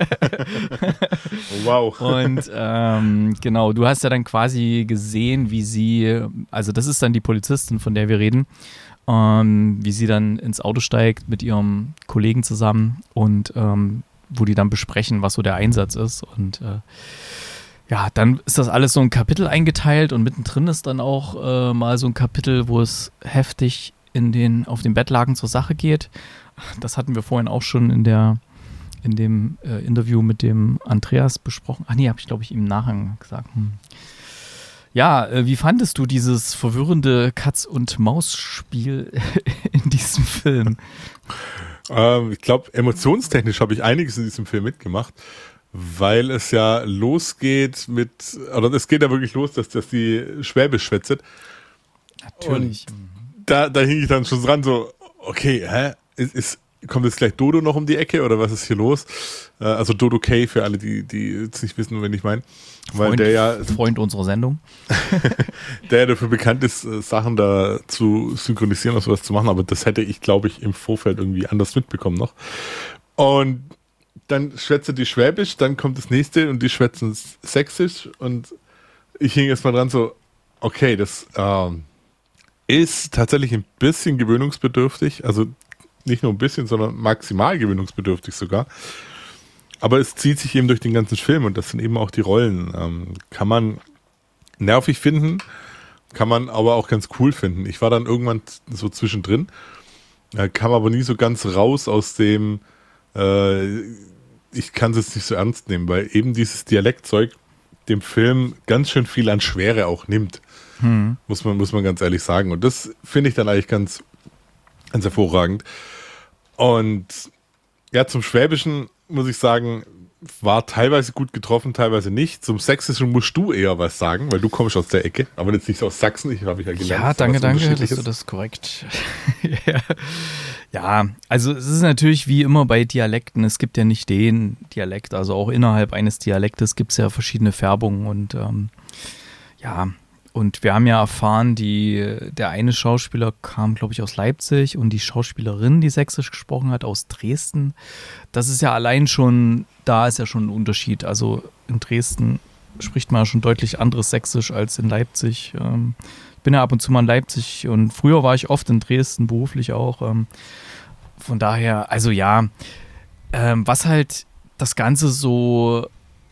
Wow. Und ähm, genau, du hast ja dann quasi gesehen, wie sie, also das ist dann die Polizistin, von der wir reden, ähm, wie sie dann ins Auto steigt mit ihrem Kollegen zusammen und ähm, wo die dann besprechen, was so der Einsatz ist. Und äh, ja, dann ist das alles so ein Kapitel eingeteilt und mittendrin ist dann auch äh, mal so ein Kapitel, wo es heftig in den, auf den Bettlaken zur Sache geht. Das hatten wir vorhin auch schon in der in dem äh, Interview mit dem Andreas besprochen. Ach nee, habe ich glaube ich im Nachhang gesagt. Hm. Ja, äh, wie fandest du dieses verwirrende Katz-und-Maus-Spiel in diesem Film? Ähm, ich glaube, emotionstechnisch habe ich einiges in diesem Film mitgemacht. Weil es ja losgeht mit, oder es geht ja wirklich los, dass, dass die Schwäbisch schwätzt. Natürlich. Und da, da hing ich dann schon dran, so, okay, hä? Ist, ist, kommt jetzt gleich Dodo noch um die Ecke oder was ist hier los? Äh, also Dodo K für alle, die, die jetzt nicht wissen, wen ich meine. Weil Freund, der ja. Freund unserer Sendung. Der ja dafür bekannt ist, Sachen da zu synchronisieren oder sowas zu machen, aber das hätte ich, glaube ich, im Vorfeld irgendwie anders mitbekommen noch. Und dann schwätzt die Schwäbisch, dann kommt das nächste und die schwätzen Sächsisch und ich hing erst mal dran so, okay, das ähm, ist tatsächlich ein bisschen gewöhnungsbedürftig, also nicht nur ein bisschen, sondern maximal gewöhnungsbedürftig sogar, aber es zieht sich eben durch den ganzen Film und das sind eben auch die Rollen. Ähm, kann man nervig finden, kann man aber auch ganz cool finden. Ich war dann irgendwann so zwischendrin, äh, kam aber nie so ganz raus aus dem äh, ich kann es jetzt nicht so ernst nehmen, weil eben dieses Dialektzeug dem Film ganz schön viel an Schwere auch nimmt. Hm. Muss man, muss man ganz ehrlich sagen. Und das finde ich dann eigentlich ganz, ganz hervorragend. Und ja, zum Schwäbischen muss ich sagen, war teilweise gut getroffen, teilweise nicht. Zum Sächsischen musst du eher was sagen, weil du kommst aus der Ecke, aber jetzt nicht aus Sachsen, ich habe ich ja gelernt. Ja, danke, danke, dass du das korrekt. ja. ja, also es ist natürlich wie immer bei Dialekten, es gibt ja nicht den Dialekt, also auch innerhalb eines Dialektes gibt es ja verschiedene Färbungen und ähm, ja, und wir haben ja erfahren, die, der eine Schauspieler kam, glaube ich, aus Leipzig und die Schauspielerin, die Sächsisch gesprochen hat, aus Dresden. Das ist ja allein schon, da ist ja schon ein Unterschied. Also in Dresden spricht man ja schon deutlich anderes Sächsisch als in Leipzig. Ähm, ich bin ja ab und zu mal in Leipzig und früher war ich oft in Dresden, beruflich auch. Ähm, von daher, also ja, ähm, was halt das Ganze so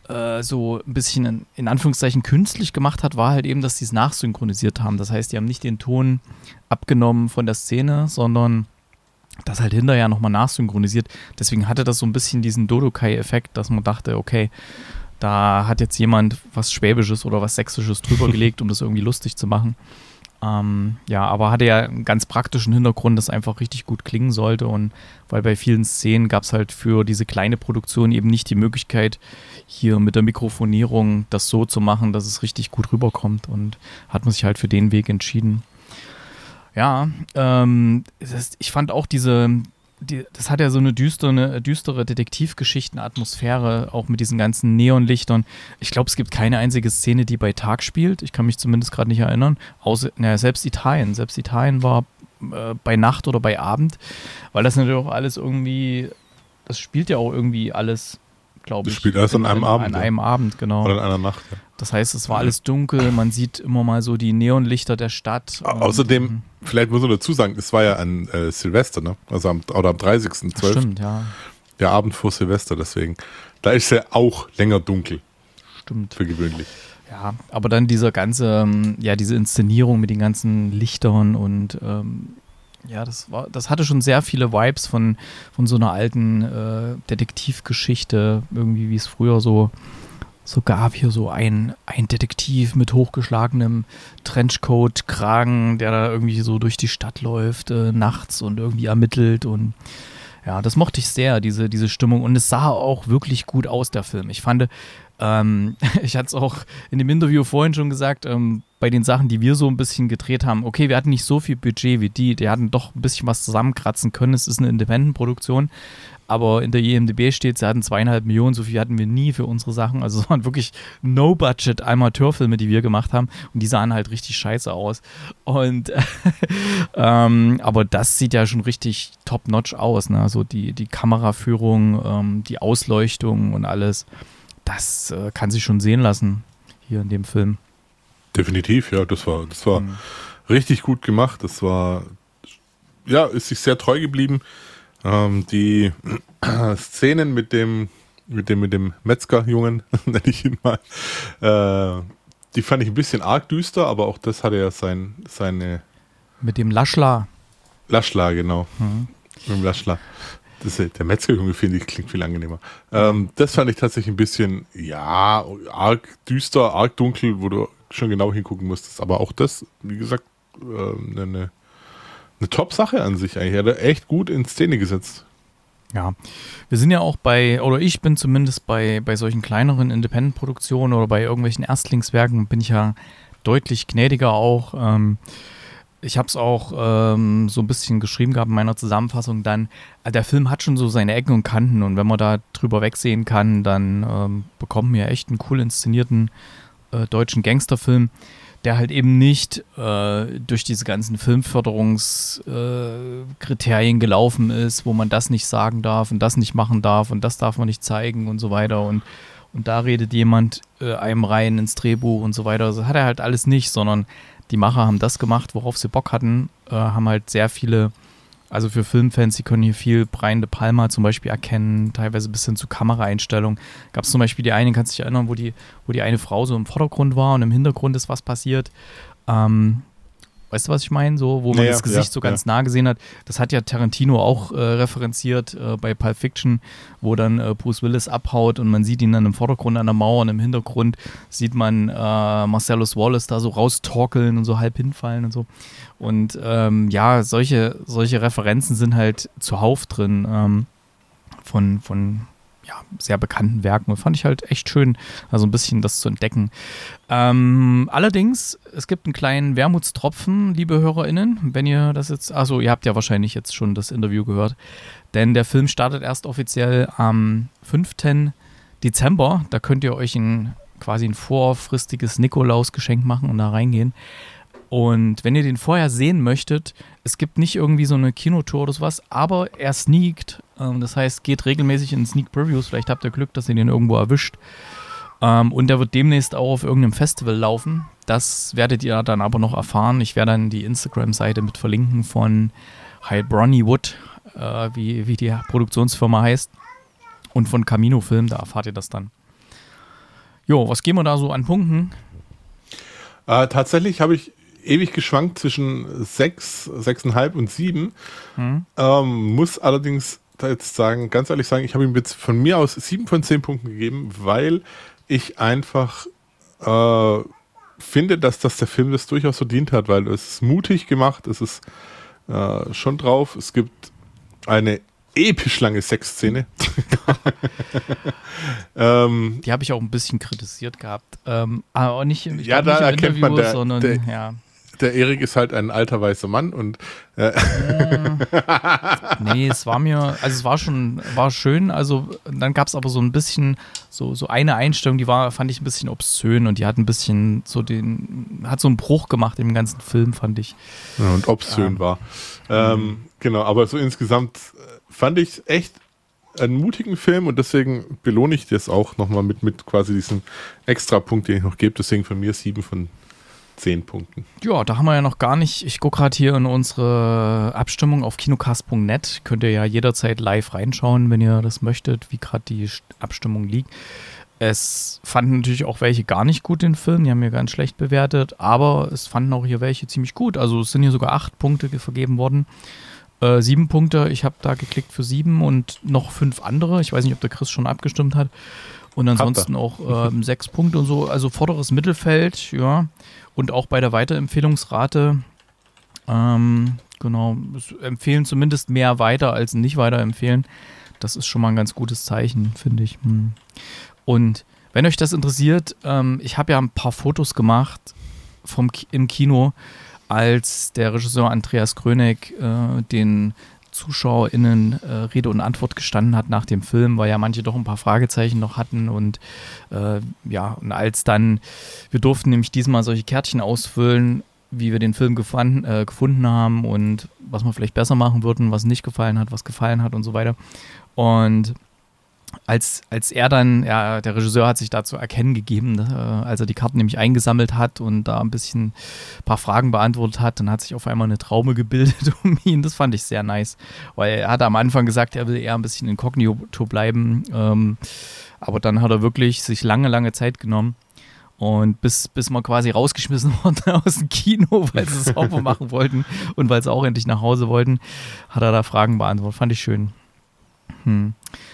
so ein bisschen in, in Anführungszeichen künstlich gemacht hat, war halt eben, dass sie es nachsynchronisiert haben. Das heißt, die haben nicht den Ton abgenommen von der Szene, sondern das halt hinterher nochmal nachsynchronisiert. Deswegen hatte das so ein bisschen diesen Dodokai-Effekt, dass man dachte, okay, da hat jetzt jemand was Schwäbisches oder was Sächsisches drüber gelegt, um das irgendwie lustig zu machen. Ähm, ja, aber hatte ja einen ganz praktischen Hintergrund, das einfach richtig gut klingen sollte, und weil bei vielen Szenen gab es halt für diese kleine Produktion eben nicht die Möglichkeit, hier mit der Mikrofonierung das so zu machen, dass es richtig gut rüberkommt, und hat man sich halt für den Weg entschieden. Ja, ähm, das, ich fand auch diese, die, das hat ja so eine düstere, düstere Detektivgeschichten-Atmosphäre, auch mit diesen ganzen Neonlichtern. Ich glaube, es gibt keine einzige Szene, die bei Tag spielt. Ich kann mich zumindest gerade nicht erinnern. Außer, naja, selbst Italien. Selbst Italien war äh, bei Nacht oder bei Abend, weil das natürlich auch alles irgendwie, das spielt ja auch irgendwie alles, glaube ich. Das spielt alles an einem Abend. An einem Abend, genau. Oder in einer Nacht, ja. Das heißt, es war alles dunkel, man sieht immer mal so die Neonlichter der Stadt. Au- Außerdem, vielleicht muss man dazu sagen, es war ja an äh, Silvester, ne? Also am, oder am dreißigsten zwölften Stimmt, ja. Der Abend vor Silvester, deswegen. Da ist ja auch länger dunkel. Stimmt. Für gewöhnlich. Ja, aber dann dieser ganze, ähm, ja, diese Inszenierung mit den ganzen Lichtern und ähm, ja, das war, das hatte schon sehr viele Vibes von, von so einer alten äh, Detektivgeschichte, irgendwie wie es früher so so gab, hier so ein, ein Detektiv mit hochgeschlagenem Trenchcoat-Kragen, der da irgendwie so durch die Stadt läuft, äh, nachts und irgendwie ermittelt, und ja, das mochte ich sehr, diese, diese Stimmung, und es sah auch wirklich gut aus, der Film. Ich fand, ähm, ich hatte es auch in dem Interview vorhin schon gesagt, ähm, bei den Sachen, die wir so ein bisschen gedreht haben, okay, wir hatten nicht so viel Budget wie die, die hatten doch ein bisschen was zusammenkratzen können, es ist eine Independent-Produktion, aber in der I M D B steht, sie hatten zweieinhalb Millionen, so viel hatten wir nie für unsere Sachen. Also es waren wirklich No-Budget-Amateurfilme, die wir gemacht haben, und die sahen halt richtig scheiße aus. Und ähm, aber das sieht ja schon richtig top-notch aus, ne? Also die, die Kameraführung, ähm, die Ausleuchtung und alles, das äh, kann sich schon sehen lassen hier in dem Film. Definitiv, ja, das war, das war Mhm. richtig gut gemacht. Das war, ja, ist sich sehr treu geblieben. Ähm, die Szenen mit dem, mit dem, mit dem Metzgerjungen, nenne ich ihn mal, äh, die fand ich ein bisschen arg düster, aber auch das hatte ja sein, seine Mit dem Laschla. Laschla, genau. Mhm. Mit dem Laschla. Das, der Metzgerjunge, finde ich, klingt viel angenehmer. Ähm, das fand ich tatsächlich ein bisschen, ja, arg düster, arg dunkel, wo du schon genau hingucken musstest. Aber auch das, wie gesagt, äh, eine, eine Top-Sache an sich eigentlich. Er hat echt gut in Szene gesetzt. Ja, wir sind ja auch bei, oder ich bin zumindest bei, bei solchen kleineren Independent-Produktionen oder bei irgendwelchen Erstlingswerken, bin ich ja deutlich gnädiger auch. Ähm, ich habe es auch ähm, so ein bisschen geschrieben gehabt in meiner Zusammenfassung dann, äh, der Film hat schon so seine Ecken und Kanten, und wenn man da drüber wegsehen kann, dann ähm, bekommen wir echt einen cool inszenierten äh, deutschen Gangsterfilm, der halt eben nicht äh, durch diese ganzen Filmförderungskriterien äh, gelaufen ist, wo man das nicht sagen darf und das nicht machen darf und das darf man nicht zeigen und so weiter, und, und da redet jemand äh, einem rein ins Drehbuch und so weiter. Das hat er halt alles nicht, sondern die Macher haben das gemacht, worauf sie Bock hatten, äh, haben halt sehr viele, also für Filmfans, die können hier viel Brian De Palma zum Beispiel erkennen, teilweise bis hin zu Kameraeinstellungen. Gab es zum Beispiel die eine, kannst du dich erinnern, wo die, wo die eine Frau so im Vordergrund war und im Hintergrund ist was passiert. Ähm, weißt du, was ich meine? So, wo man Ja, das Gesicht ja, so ganz ja. nah gesehen hat. Das hat ja Tarantino auch äh, referenziert äh, bei Pulp Fiction, wo dann äh, Bruce Willis abhaut und man sieht ihn dann im Vordergrund an der Mauer, und im Hintergrund sieht man äh, Marcellus Wallace da so raustorkeln und so halb hinfallen und so. Und ähm, ja, solche, solche Referenzen sind halt zuhauf drin ähm, von, von ja, sehr bekannten Werken, und fand ich halt echt schön, also ein bisschen das zu entdecken. Ähm, allerdings, es gibt einen kleinen Wermutstropfen, liebe HörerInnen, wenn ihr das jetzt, also ihr habt ja wahrscheinlich jetzt schon das Interview gehört, denn der Film startet erst offiziell am fünften Dezember, da könnt ihr euch einen quasi ein vorfristiges Nikolausgeschenk machen und da reingehen. Und wenn ihr den vorher sehen möchtet, es gibt nicht irgendwie so eine Kinotour oder sowas, aber er sneakt. Ähm, das heißt, geht regelmäßig in Sneak Previews. Vielleicht habt ihr Glück, dass ihr den irgendwo erwischt. Ähm, und der wird demnächst auch auf irgendeinem Festival laufen. Das werdet ihr dann aber noch erfahren. Ich werde dann die Instagram-Seite mit verlinken von Heilbronnywood, äh, wie, wie die Produktionsfirma heißt. Und von Camino Film, da erfahrt ihr das dann. Jo, was geben wir da so an Punkten? Äh, tatsächlich habe ich ewig geschwankt zwischen sechs, sechseinhalb und sieben. Hm. Ähm, muss allerdings jetzt sagen, ganz ehrlich sagen, ich habe ihm jetzt von mir aus sieben von zehn Punkten gegeben, weil ich einfach äh, finde, dass das der Film das durchaus verdient hat, weil es ist mutig gemacht, es ist äh, schon drauf, es gibt eine episch lange Sexszene. ähm, Die habe ich auch ein bisschen kritisiert gehabt. Ähm, aber nicht, ich ja, glaub, da nicht erkennt man, der, sondern, der, ja. der Erik ist halt ein alter weißer Mann und äh, nee, es war mir, also es war schon, war schön, also dann gab es aber so ein bisschen, so, so eine Einstellung, die war, fand ich ein bisschen obszön und die hat ein bisschen so den, hat so einen Bruch gemacht im ganzen Film, fand ich. Ja, und obszön ähm, war. Ähm, genau, aber so insgesamt fand ich echt einen mutigen Film und deswegen belohne ich das auch nochmal mit, mit quasi diesem Extrapunkt, den ich noch gebe, deswegen von mir sieben von zehn Punkten. Ja, da haben wir ja noch gar nicht, ich gucke gerade hier in unsere Abstimmung auf kinocast punkt net, könnt ihr ja jederzeit live reinschauen, wenn ihr das möchtet, wie gerade die Abstimmung liegt. Es fanden natürlich auch welche gar nicht gut den Film, die haben mir ganz schlecht bewertet, aber es fanden auch hier welche ziemlich gut, also es sind hier sogar acht Punkte vergeben worden. Äh, sieben Punkte, ich habe da geklickt für sieben und noch fünf andere, ich weiß nicht, ob der Chris schon abgestimmt hat. Und ansonsten auch ähm, sechs Punkte und so, also vorderes Mittelfeld, ja. Und auch bei der Weiterempfehlungsrate, ähm, genau, empfehlen zumindest mehr weiter als nicht weiterempfehlen. Das ist schon mal ein ganz gutes Zeichen, finde ich. Hm. Und wenn euch das interessiert, ähm, ich habe ja ein paar Fotos gemacht vom Ki- im Kino, als der Regisseur Andreas Krönig äh, den ZuschauerInnen äh, Rede und Antwort gestanden hat nach dem Film, weil ja manche doch ein paar Fragezeichen noch hatten und äh, ja, und als dann, wir durften nämlich diesmal solche Kärtchen ausfüllen, wie wir den Film gefan- äh, gefunden haben und was wir vielleicht besser machen würden, was nicht gefallen hat, was gefallen hat und so weiter. Und Als, als er dann, ja, der Regisseur hat sich dazu erkennen gegeben, äh, als er die Karten nämlich eingesammelt hat und da ein bisschen ein paar Fragen beantwortet hat, dann hat sich auf einmal eine Traume gebildet um ihn. Das fand ich sehr nice, weil er hat am Anfang gesagt, er will eher ein bisschen inkognito bleiben, ähm, aber dann hat er wirklich sich lange, lange Zeit genommen und bis, bis wir quasi rausgeschmissen wurden aus dem Kino, weil sie es sauber machen wollten und weil sie auch endlich nach Hause wollten, hat er da Fragen beantwortet. Fand ich schön. Hm.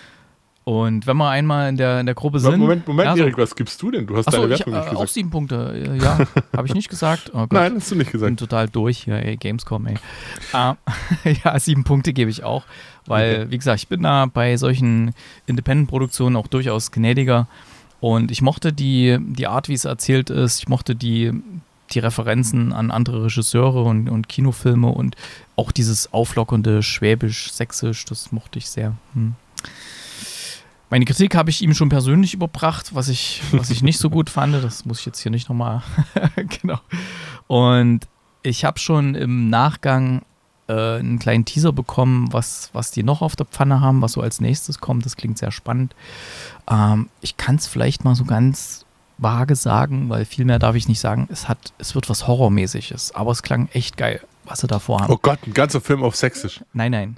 Und wenn wir einmal in der, in der Gruppe sind... Moment, Moment, ja, so, Erik, was gibst du denn? Du hast achso, deine ich, Wertung äh, nicht gesagt. Auch sieben Punkte, ja. Habe ich nicht gesagt? Oh Gott. Nein, hast du nicht gesagt. Ich bin total durch hier, ey, Gamescom, ey. Uh, ja, sieben Punkte gebe ich auch, weil, okay. Wie gesagt, ich bin da bei solchen Independent-Produktionen auch durchaus gnädiger und ich mochte die, die Art, wie es erzählt ist, ich mochte die, die Referenzen an andere Regisseure und, und Kinofilme und auch dieses auflockernde Schwäbisch, Sächsisch, das mochte ich sehr. Hm. Meine Kritik habe ich ihm schon persönlich überbracht, was ich, was ich nicht so gut fand. Das muss ich jetzt hier nicht nochmal. Genau. Und ich habe schon im Nachgang äh, einen kleinen Teaser bekommen, was, was die noch auf der Pfanne haben, was so als nächstes kommt. Das klingt sehr spannend. Ähm, ich kann es vielleicht mal so ganz vage sagen, weil viel mehr darf ich nicht sagen. Es hat, es wird was Horrormäßiges, aber es klang echt geil, was sie da vorhaben. Oh Gott, ein ganzer Film auf Sächsisch. Nein, nein.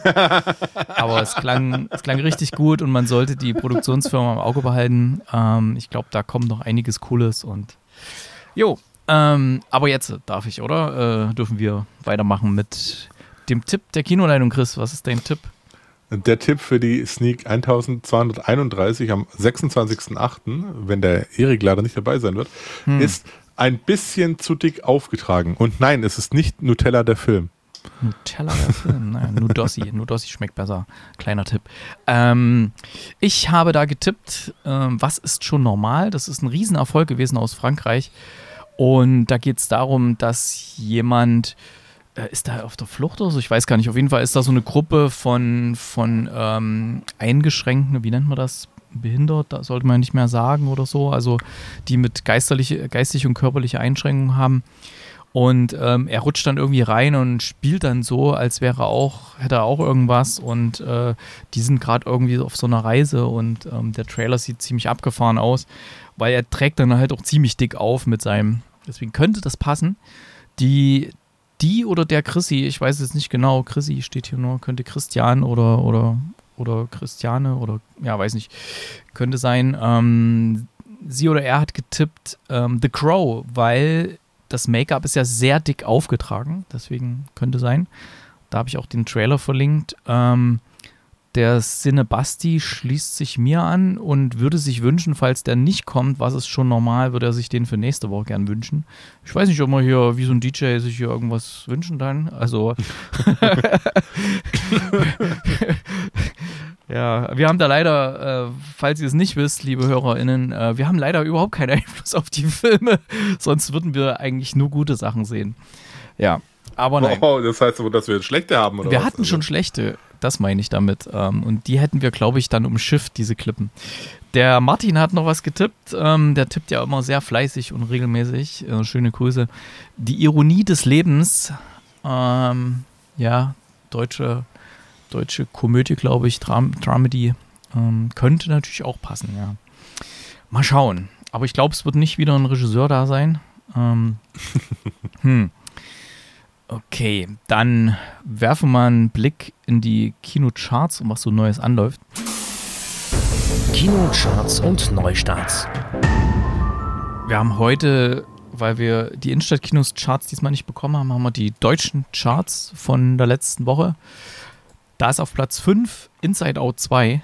Aber es klang, es klang richtig gut und man sollte die Produktionsfirma im Auge behalten. Ähm, ich glaube, da kommt noch einiges Cooles und jo, ähm, aber jetzt darf ich, oder? Äh, dürfen wir weitermachen mit dem Tipp der Kinoleitung. Chris, was ist dein Tipp? Der Tipp für die Sneak zwölfhunderteinunddreißig am sechsundzwanzigsten achten, wenn der Erik leider nicht dabei sein wird, hm. ist ein bisschen zu dick aufgetragen. Und nein, es ist nicht Nutella der Film. Nutella der Film? Nein, Nudossi. Nudossi schmeckt besser. Kleiner Tipp. Ähm, ich habe da getippt, ähm, was ist schon normal? Das ist ein Riesenerfolg gewesen aus Frankreich. Und da geht es darum, dass jemand... Ist da auf der Flucht oder so? Ich weiß gar nicht. Auf jeden Fall ist da so eine Gruppe von, von ähm, Eingeschränkten, wie nennt man das? behindert, da sollte man nicht mehr sagen oder so, also die mit geisterliche, geistige und körperliche Einschränkungen haben. Und ähm, er rutscht dann irgendwie rein und spielt dann so, als wäre auch, hätte er auch irgendwas. Und äh, die sind gerade irgendwie auf so einer Reise und ähm, der Trailer sieht ziemlich abgefahren aus, weil er trägt dann halt auch ziemlich dick auf mit seinem, deswegen könnte das passen. Die, die oder der Chrissy, ich weiß jetzt nicht genau, Chrissy steht hier nur, könnte Christian oder, oder, oder Christiane oder, ja, weiß nicht, könnte sein. Ähm, sie oder er hat getippt ähm, The Crow, weil das Make-up ist ja sehr dick aufgetragen, deswegen könnte sein. Da habe ich auch den Trailer verlinkt. Ähm, der Cinebasti schließt sich mir an und würde sich wünschen, falls der nicht kommt, was ist schon normal, würde er sich den für nächste Woche gern wünschen. Ich weiß nicht, ob man hier wie so ein D J sich hier irgendwas wünschen kann. Also ja, wir haben da leider, äh, falls ihr es nicht wisst, liebe HörerInnen, äh, wir haben leider überhaupt keinen Einfluss auf die Filme, sonst würden wir eigentlich nur gute Sachen sehen. Ja, aber nein. Oh, das heißt aber, dass wir jetzt schlechte haben, oder Wir was? hatten Also, schon schlechte, das meine ich damit. Ähm, und die hätten wir, glaube ich, dann umschifft, diese Klippen. Der Martin hat noch was getippt. Ähm, der tippt ja immer sehr fleißig und regelmäßig. Äh, schöne Grüße. Die Ironie des Lebens. Ähm, ja, deutsche, deutsche Komödie, glaube ich, Dram Dramedy. Ähm, könnte natürlich auch passen, ja. Mal schauen. Aber ich glaube, es wird nicht wieder ein Regisseur da sein. Ähm, hm. Okay, dann werfen wir mal einen Blick in die Kinocharts und was so Neues anläuft. Kinocharts und Neustarts. Wir haben heute, weil wir die Innenstadt-Kinos-Charts diesmal nicht bekommen haben, haben wir die deutschen Charts von der letzten Woche. Da ist auf Platz fünf Inside Out zwei.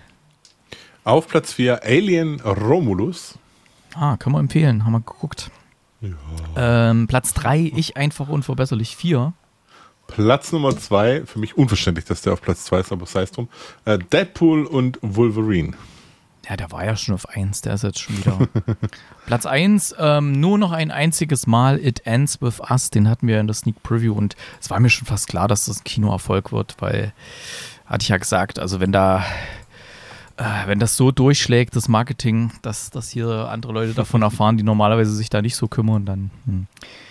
Auf Platz vier Alien Romulus. Ah, können wir empfehlen, haben wir geguckt. Ja. Ähm, Platz drei, Ich einfach unverbesserlich vier. Platz Nummer zwei, für mich unverständlich, dass der auf Platz zwei ist, aber sei es drum. Äh, Deadpool und Wolverine. Ja, der war ja schon auf eins, der ist jetzt schon wieder. Platz eins, ähm, nur noch ein einziges Mal It Ends With Us, den hatten wir in der Sneak Preview und es war mir schon fast klar, dass das ein Kinoerfolg wird, weil, hatte ich ja gesagt, also wenn da, äh, wenn das so durchschlägt, das Marketing, dass, dass hier andere Leute davon erfahren, die normalerweise sich da nicht so kümmern, dann hm.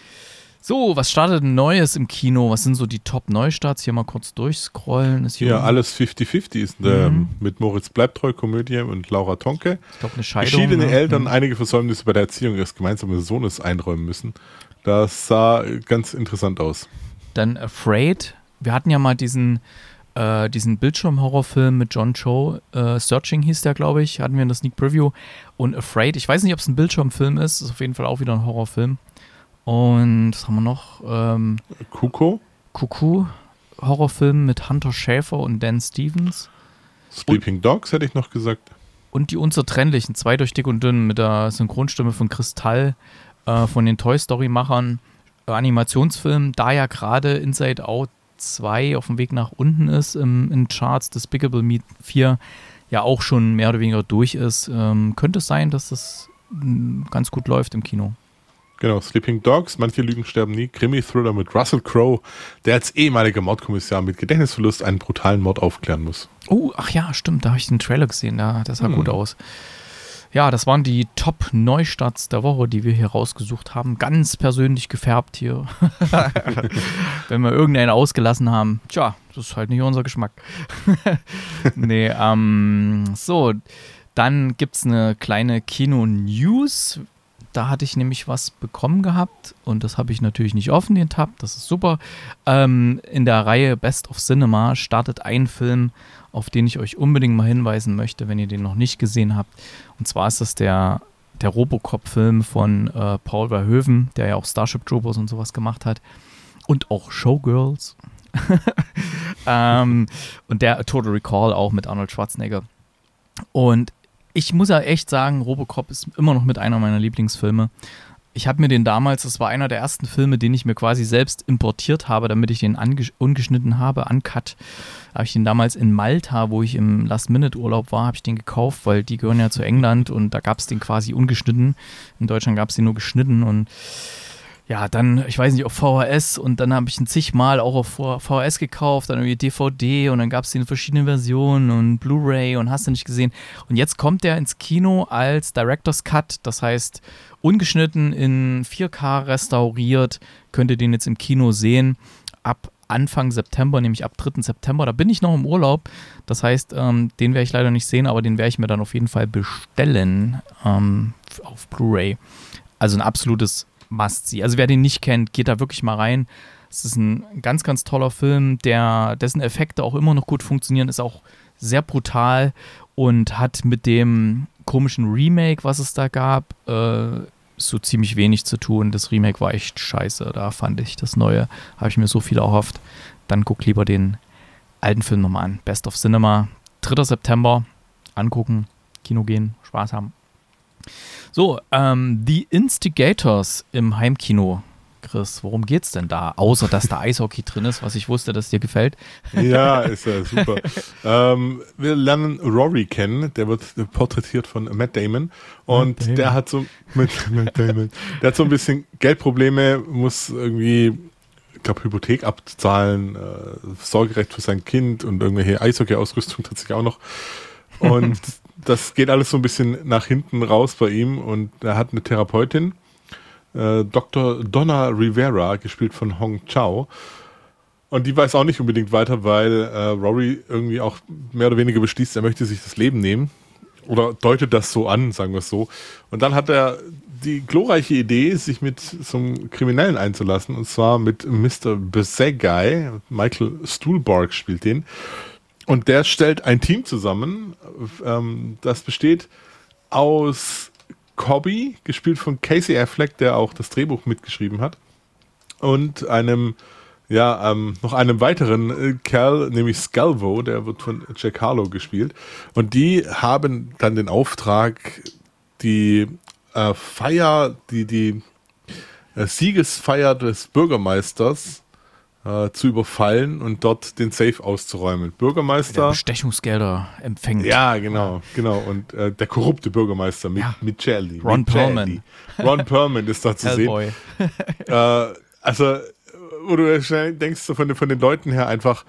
So, was startet denn Neues im Kino? Was sind so die Top-Neustarts? Hier mal kurz durchscrollen. Ist hier Ja, alles fünfzig fünfzig ist der, Mhm. mit Moritz Bleibtreu, Komödie und Laura Tonke. Ich glaube, eine Scheidung. Verschiedene ne? Eltern Mhm. einige Versäumnisse bei der Erziehung ihres gemeinsamen Sohnes einräumen müssen. Das sah ganz interessant aus. Dann Afraid. Wir hatten ja mal diesen, äh, diesen Bildschirmhorrorfilm mit John Cho. Äh, Searching hieß der, glaube ich. Hatten wir in der Sneak Preview. Und Afraid, ich weiß nicht, ob es ein Bildschirmfilm ist. Ist auf jeden Fall auch wieder ein Horrorfilm. Und was haben wir noch? Ähm, Kuko, Cuckoo, Horrorfilm mit Hunter Schäfer und Dan Stevens. Sleeping Dogs hätte ich noch gesagt. Und die Unzertrennlichen, zwei durch dick und dünn, mit der Synchronstimme von Kristall, äh, von den Toy Story-Machern. Äh, Animationsfilm, da ja gerade Inside Out zwei auf dem Weg nach unten ist im, in Charts, Despicable Me vier ja auch schon mehr oder weniger durch ist. Ähm, könnte es sein, dass das mh, ganz gut läuft im Kino. Genau, Sleeping Dogs, Manche Lügen sterben nie, Krimi-Thriller mit Russell Crowe, der als ehemaliger Mordkommissar mit Gedächtnisverlust einen brutalen Mord aufklären muss. Oh, ach ja, stimmt, da habe ich den Trailer gesehen, ja, das sah Hm. gut aus. Ja, das waren die Top-Neustarts der Woche, die wir hier rausgesucht haben. Ganz persönlich gefärbt hier. Wenn wir irgendeinen ausgelassen haben, tja, das ist halt nicht unser Geschmack. nee, ähm, so, dann gibt es eine kleine Kino-News. Da hatte ich nämlich was bekommen gehabt und das habe ich natürlich nicht offen, den Tab, das ist super. Ähm, in der Reihe Best of Cinema startet ein Film, auf den ich euch unbedingt mal hinweisen möchte, wenn ihr den noch nicht gesehen habt. Und zwar ist das der, der Robocop-Film von äh, Paul Verhoeven, der ja auch Starship Troopers und sowas gemacht hat. Und auch Showgirls. ähm, und der Total Recall auch mit Arnold Schwarzenegger. Und ich muss ja echt sagen, Robocop ist immer noch mit einer meiner Lieblingsfilme. Ich habe mir den damals, das war einer der ersten Filme, den ich mir quasi selbst importiert habe, damit ich den ungeschnitten habe, uncut. Da habe ich den damals in Malta, wo ich im Last-Minute-Urlaub war, habe ich den gekauft, weil die gehören ja zu England und da gab es den quasi ungeschnitten. In Deutschland gab es den nur geschnitten und Ja, dann, ich weiß nicht, auf V H S und dann habe ich ihn zigmal auch auf V H S gekauft, dann irgendwie D V D und dann gab es die in verschiedenen Versionen und Blu-ray und hast du nicht gesehen. Und jetzt kommt der ins Kino als Director's Cut, das heißt ungeschnitten in vier K restauriert, könnt ihr den jetzt im Kino sehen, ab Anfang September, nämlich ab dritten September, da bin ich noch im Urlaub, das heißt, ähm, den werde ich leider nicht sehen, aber den werde ich mir dann auf jeden Fall bestellen ähm, auf Blu-ray. Also ein absolutes Must-See. Also wer den nicht kennt, geht da wirklich mal rein. Es ist ein ganz, ganz toller Film, der, dessen Effekte auch immer noch gut funktionieren, ist auch sehr brutal und hat mit dem komischen Remake, was es da gab, äh, so ziemlich wenig zu tun. Das Remake war echt scheiße. Da fand ich das Neue, habe ich mir so viel erhofft. Dann guck lieber den alten Film nochmal an. Best of Cinema, dritter September, angucken, Kino gehen, Spaß haben. So, ähm, The Instigators im Heimkino. Chris, worum geht's denn da? Außer, dass da Eishockey drin ist, was ich wusste, dass dir gefällt. Ja, ist ja super. ähm, wir lernen Rory kennen, der wird porträtiert von Matt Damon und Matt Damon. der hat so mit Matt Damon, der hat so ein bisschen Geldprobleme, muss irgendwie, ich glaube, Hypothek abzahlen, äh, Sorgerecht für sein Kind und irgendwelche Eishockey-Ausrüstung tatsächlich auch noch. Und das geht alles so ein bisschen nach hinten raus bei ihm und er hat eine Therapeutin, äh, Doktor Donna Rivera, gespielt von Hong Chau. Und die weiß auch nicht unbedingt weiter, weil äh, Rory irgendwie auch mehr oder weniger beschließt, er möchte sich das Leben nehmen. Oder deutet das so an, sagen wir es so. Und dann hat er die glorreiche Idee, sich mit so einem Kriminellen einzulassen. Und zwar mit Mister Besegai. Michael Stuhlbarg spielt den. Und der stellt ein Team zusammen, ähm, das besteht aus Cobby, gespielt von Casey Affleck, der auch das Drehbuch mitgeschrieben hat, und einem, ja, ähm, noch einem weiteren äh, Kerl, nämlich Scalvo, der wird von Jack Harlow gespielt. Und die haben dann den Auftrag, die äh, Feier, die, die äh, Siegesfeier des Bürgermeisters zu überfallen und dort den Safe auszuräumen. Bürgermeister. Der Bestechungsgelder empfängt. Ja, genau, genau. Und äh, der korrupte Bürgermeister mit, ja. mit Jelly. Ron Perlman. Ron Perlman ist da zu sehen. äh, also, wo du schnell denkst, so von, von den Leuten her einfach,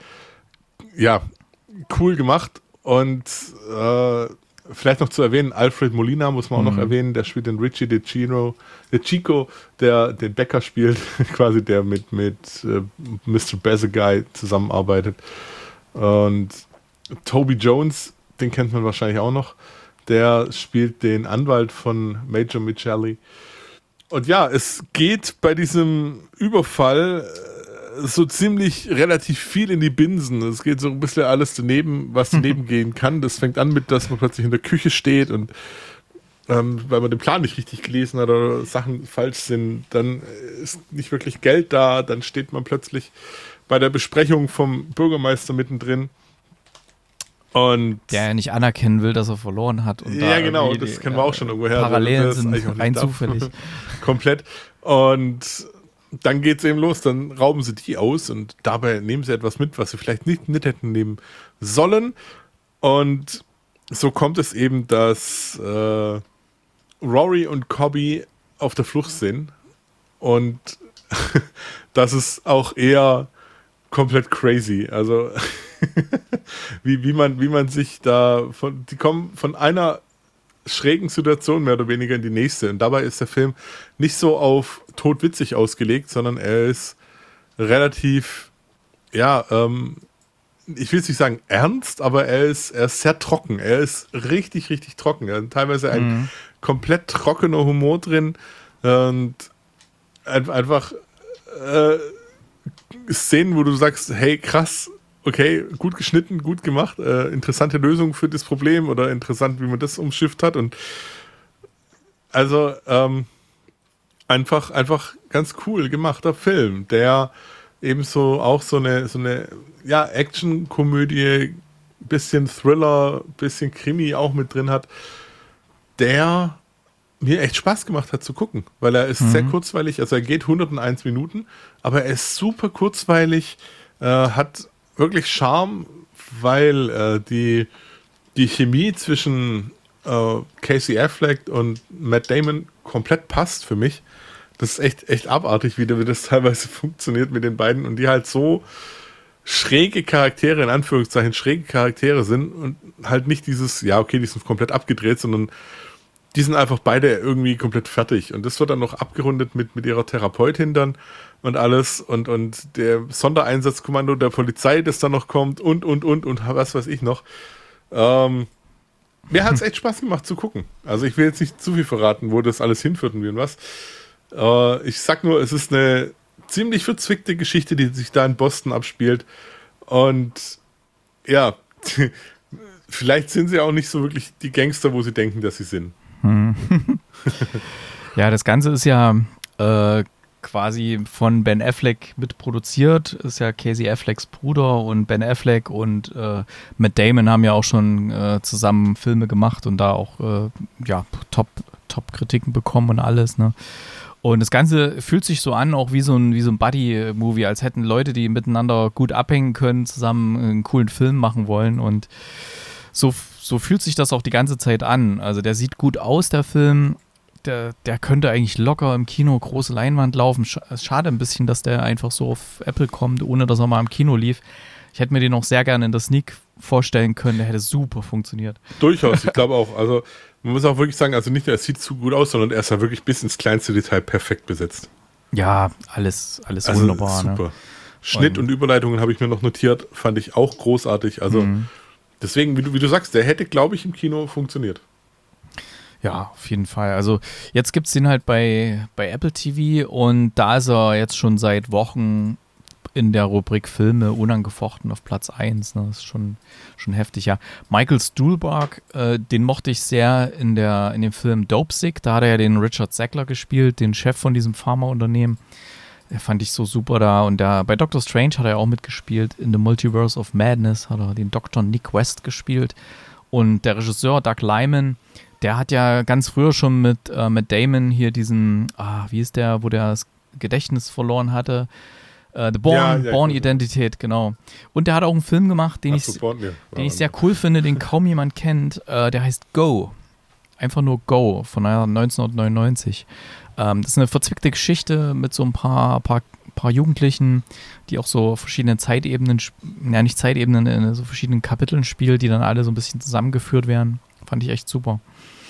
ja, cool gemacht. Und äh, vielleicht noch zu erwähnen, Alfred Molina muss man auch mhm. noch erwähnen, der spielt den Richie DeCino, der Chico, der den Bäcker spielt, quasi der mit, mit äh, Mister Besegai zusammenarbeitet. Und Toby Jones, den kennt man wahrscheinlich auch noch, der spielt den Anwalt von Major Michelli. Und ja, es geht bei diesem Überfall so ziemlich relativ viel in die Binsen. Es geht so ein bisschen alles daneben, was daneben gehen kann. Das fängt an mit, dass man plötzlich in der Küche steht und ähm, weil man den Plan nicht richtig gelesen hat oder Sachen falsch sind, dann ist nicht wirklich Geld da, dann steht man plötzlich bei der Besprechung vom Bürgermeister mittendrin. Und der ja nicht anerkennen will, dass er verloren hat. Und ja, da genau, das kennen wir auch schon irgendwo her. Parallelen sind rein zufällig. Komplett. Und dann geht es eben los, dann rauben sie die aus und dabei nehmen sie etwas mit, was sie vielleicht nicht mit hätten nehmen sollen. Und so kommt es eben, dass äh, Rory und Cobby auf der Flucht sind und das ist auch eher komplett crazy. Also wie, wie, man, wie man sich da von, die kommen von einer schrägen Situation mehr oder weniger in die nächste. Und dabei ist der Film nicht so auf todwitzig ausgelegt, sondern er ist relativ, ja, ähm, ich will es nicht sagen ernst, aber er ist, er ist sehr trocken. Er ist richtig, richtig trocken. Er hat teilweise ein mhm. komplett trockener Humor drin und einfach äh, Szenen, wo du sagst, hey, krass, okay, gut geschnitten, gut gemacht, äh, interessante Lösung für das Problem oder interessant, wie man das umschifft hat und also ähm, einfach, einfach ganz cool gemachter Film, der ebenso auch so eine, so eine ja, Action-Komödie, bisschen Thriller, bisschen Krimi auch mit drin hat, der mir echt Spaß gemacht hat zu gucken, weil er ist mhm. sehr kurzweilig, also er geht hunderteins Minuten, aber er ist super kurzweilig, äh, hat wirklich Charme, weil äh, die, die Chemie zwischen äh, Casey Affleck und Matt Damon komplett passt für mich. Das ist echt, echt abartig, wie, wie das teilweise funktioniert mit den beiden und die halt so schräge Charaktere, in Anführungszeichen schräge Charaktere sind und halt nicht dieses, ja okay, die sind komplett abgedreht, sondern die sind einfach beide irgendwie komplett fertig und das wird dann noch abgerundet mit, mit ihrer Therapeutin dann und alles und, und der Sondereinsatzkommando der Polizei, das dann noch kommt und, und, und und was weiß ich noch. Ähm, mir hat es echt Spaß gemacht zu gucken. Also ich will jetzt nicht zu viel verraten, wo das alles hinführt und wie und was. Äh, ich sag nur, es ist eine ziemlich verzwickte Geschichte, die sich da in Boston abspielt und ja, vielleicht sind sie auch nicht so wirklich die Gangster, wo sie denken, dass sie sind. Hm. Ja, das Ganze ist ja äh, quasi von Ben Affleck mitproduziert. Ist ja Casey Afflecks Bruder und Ben Affleck und äh, Matt Damon haben ja auch schon äh, zusammen Filme gemacht und da auch äh, ja, Top, Top-Kritiken bekommen und alles, ne? Und das Ganze fühlt sich so an, auch wie so ein, wie so ein Buddy-Movie, als hätten Leute, die miteinander gut abhängen können, zusammen einen coolen Film machen wollen und so So fühlt sich das auch die ganze Zeit an. Also der sieht gut aus, der Film. Der, der könnte eigentlich locker im Kino große Leinwand laufen. Schade ein bisschen, dass der einfach so auf Apple kommt, ohne dass er mal im Kino lief. Ich hätte mir den auch sehr gerne in der Sneak vorstellen können. Der hätte super funktioniert. Durchaus, ich glaube auch. Also man muss auch wirklich sagen, also nicht nur, er sieht zu gut aus, sondern er ist ja wirklich bis ins kleinste Detail perfekt besetzt. Ja, alles, alles also wunderbar. Super. Ne? Schnitt und, und Überleitungen habe ich mir noch notiert, fand ich auch großartig. Also mhm. Deswegen, wie du, wie du sagst, der hätte, glaube ich, im Kino funktioniert. Ja, auf jeden Fall. Also jetzt gibt es den halt bei, bei Apple T V und da ist er jetzt schon seit Wochen in der Rubrik Filme unangefochten auf Platz eins. Ne? Das ist schon, schon heftig, ja. Michael Stuhlbarg, äh, den mochte ich sehr in, der, in dem Film Dopesick. Da hat er ja den Richard Sackler gespielt, den Chef von diesem Pharmaunternehmen. Der fand ich so super da. Und der, bei Doctor Strange hat er auch mitgespielt. In The Multiverse of Madness hat er den Doktor Nick West gespielt. Und der Regisseur Doug Liman, der hat ja ganz früher schon mit, äh, mit Damon hier diesen, ah, wie ist der, wo der das Gedächtnis verloren hatte? Uh, The Born, ja, ja, Born Identität, genau. Und der hat auch einen Film gemacht, den, ich, so, Born, ja. den ich sehr cool finde, den kaum jemand kennt. Uh, der heißt Go. Einfach nur Go von neunzehnhundertneunundneunzig. Um, das ist eine verzwickte Geschichte mit so ein paar, paar, paar Jugendlichen, die auch so verschiedene Zeitebenen, ja nicht Zeitebenen, in so verschiedenen Kapiteln spielt, die dann alle so ein bisschen zusammengeführt werden. Fand ich echt super.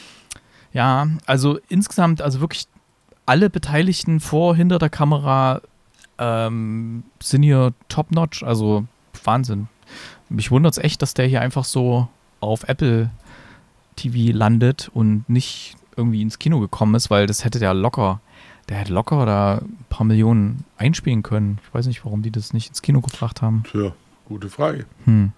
Ja, also insgesamt, also wirklich alle Beteiligten vor, hinter der Kamera Ähm, sind hier top-notch, also Wahnsinn. Mich wundert es echt, dass der hier einfach so auf Apple T V landet und nicht irgendwie ins Kino gekommen ist, weil das hätte der locker, der hätte locker da ein paar Millionen einspielen können. Ich weiß nicht, warum die das nicht ins Kino gebracht haben. Tja, gute Frage. Hm.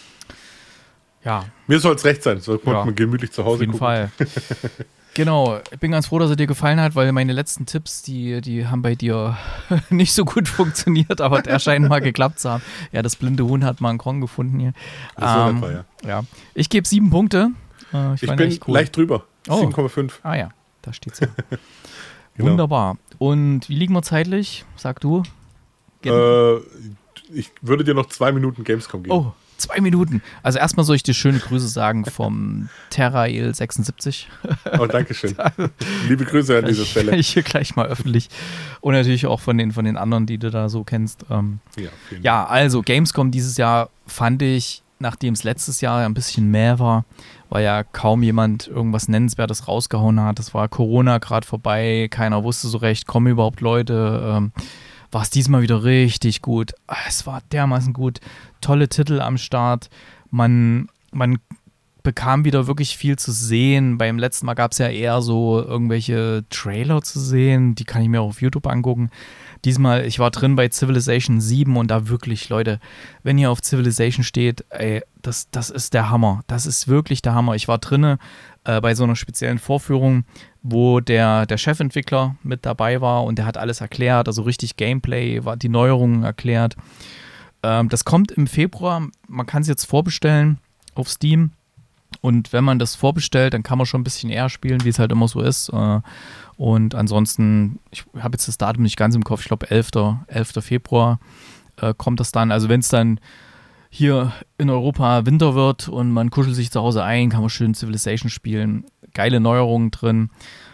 Ja. Mir soll es recht sein, so konnte ja, man gemütlich zu Hause gucken. Auf jeden Fall. Genau, ich bin ganz froh, dass er dir gefallen hat, weil meine letzten Tipps, die, die haben bei dir nicht so gut funktioniert, aber der scheint mal geklappt zu haben. Ja, das blinde Huhn hat mal einen Kron gefunden hier. Ähm, etwa, ja. ja. Ich gebe sieben Punkte. Äh, ich ich bin cool. leicht drüber. Oh. sieben Komma fünf. Ah ja, da steht's ja. Genau. Wunderbar. Und wie liegen wir zeitlich? Sag du. Äh, ich würde dir noch zwei Minuten Gamescom geben. Oh. Zwei Minuten. Also erstmal soll ich dir schöne Grüße sagen vom Terrail sechsundsiebzig. Oh, danke schön. Liebe Grüße an dieser Stelle. Ich hier gleich mal öffentlich. Und natürlich auch von den, von den anderen, die du da so kennst. Ähm, ja, ja, also Gamescom dieses Jahr fand ich, nachdem es letztes Jahr ein bisschen mehr war, weil ja kaum jemand irgendwas Nennenswertes rausgehauen hat. Das war Corona gerade vorbei. Keiner wusste so recht, kommen überhaupt Leute. Ähm, war es diesmal wieder richtig gut. Es war dermaßen gut. Tolle Titel am Start. Man, man bekam wieder wirklich viel zu sehen. Beim letzten Mal gab es ja eher so irgendwelche Trailer zu sehen. Die kann ich mir auch auf YouTube angucken. Diesmal, ich war drin bei Civilization sieben und da wirklich, Leute, wenn ihr auf Civilization steht, ey, das, das ist der Hammer. Das ist wirklich der Hammer. Ich war drinne äh, bei so einer speziellen Vorführung, wo der, der Chefentwickler mit dabei war und der hat alles erklärt, also richtig Gameplay, war die Neuerungen erklärt. Ähm, das kommt im Februar, man kann es jetzt vorbestellen auf Steam und wenn man das vorbestellt, dann kann man schon ein bisschen eher spielen, wie es halt immer so ist. Äh, und ansonsten, ich habe jetzt das Datum nicht ganz im Kopf, ich glaube elfter Februar äh, kommt das dann. Also wenn es dann hier in Europa Winter wird und man kuschelt sich zu Hause ein, kann man schön Civilization spielen. Geile Neuerungen drin.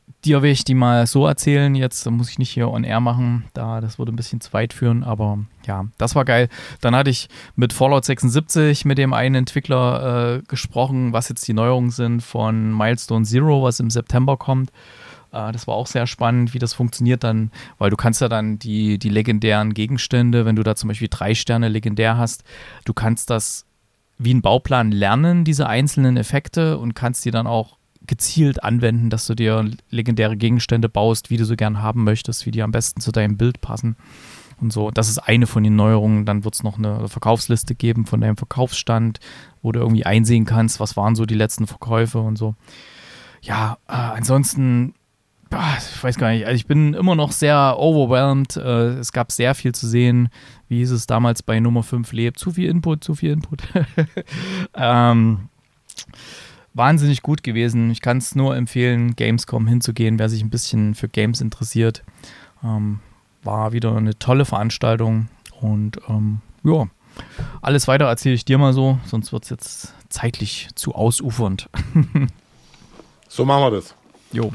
dir will ich die mal so erzählen. Jetzt muss ich nicht hier on air machen, da das würde ein bisschen zu weit führen, aber ja, das war geil. Dann hatte ich mit Fallout sechsundsiebzig mit dem einen Entwickler äh, gesprochen, was jetzt die Neuerungen sind von Milestone Zero, was im September kommt. Äh, das war auch sehr spannend, wie das funktioniert dann, weil du kannst ja dann die, die legendären Gegenstände, wenn du da zum Beispiel drei Sterne legendär hast, du kannst das wie ein Bauplan lernen, diese einzelnen Effekte, und kannst die dann auch gezielt anwenden, dass du dir legendäre Gegenstände baust, wie du so gern haben möchtest, wie die am besten zu deinem Bild passen und so. Das ist eine von den Neuerungen. Dann wird es noch eine Verkaufsliste geben von deinem Verkaufsstand, wo du irgendwie einsehen kannst, was waren so die letzten Verkäufe und so. Ja, äh, ansonsten, ah, ich weiß gar nicht, also ich bin immer noch sehr overwhelmed. Äh, es gab sehr viel zu sehen. Wie hieß es damals bei Nummer fünf lebt? Zu viel Input, zu viel Input. ähm, Wahnsinnig gut gewesen. Ich kann es nur empfehlen, Gamescom hinzugehen, wer sich ein bisschen für Games interessiert. Ähm, war wieder eine tolle Veranstaltung und ähm, ja, alles weiter erzähle ich dir mal so, sonst wird es jetzt zeitlich zu ausufernd. So machen wir das. Jo.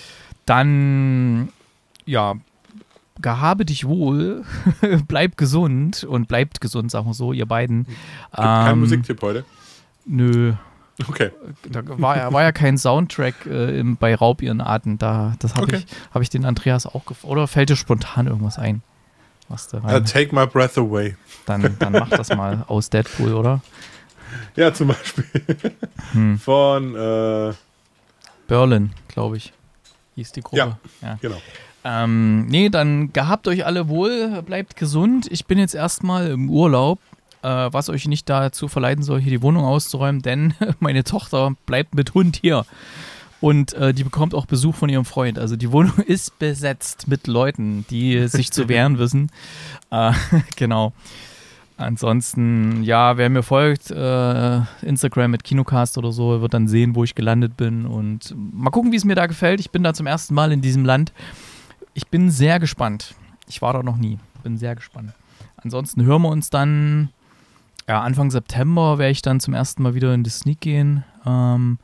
Dann, ja, gehabe dich wohl, bleib gesund und bleibt gesund, sagen wir so, ihr beiden. Gibt kein Ähm, Musiktipp heute? Nö. Okay. Da war ja, war ja kein Soundtrack äh, im, bei Raub ihren Atem. Da, das habe Okay. ich, hab ich den Andreas auch gefragt. Oder fällt dir spontan irgendwas ein? Was da Uh, rein? take my breath away. Dann, dann mach das mal aus Deadpool, oder? Ja, zum Beispiel. Hm. Von, äh, Berlin, glaube ich, hieß die Gruppe. Ja. Ja. genau. Ähm, nee, dann gehabt euch alle wohl, bleibt gesund. Ich bin jetzt erstmal im Urlaub, äh, was euch nicht dazu verleiten soll, hier die Wohnung auszuräumen, denn meine Tochter bleibt mit Hund hier. Und äh, die bekommt auch Besuch von ihrem Freund. Also die Wohnung ist besetzt mit Leuten, die sich zu wehren wissen. Äh, genau. Ansonsten, ja, wer mir folgt, äh, Instagram mit Kinocast oder so, wird dann sehen, wo ich gelandet bin. Und mal gucken, wie es mir da gefällt. Ich bin da zum ersten Mal in diesem Land. Ich bin sehr gespannt. Ich war da noch nie. Bin sehr gespannt. Ansonsten hören wir uns dann, ja, Anfang September werde ich dann zum ersten Mal wieder in die Sneak gehen. Ähm,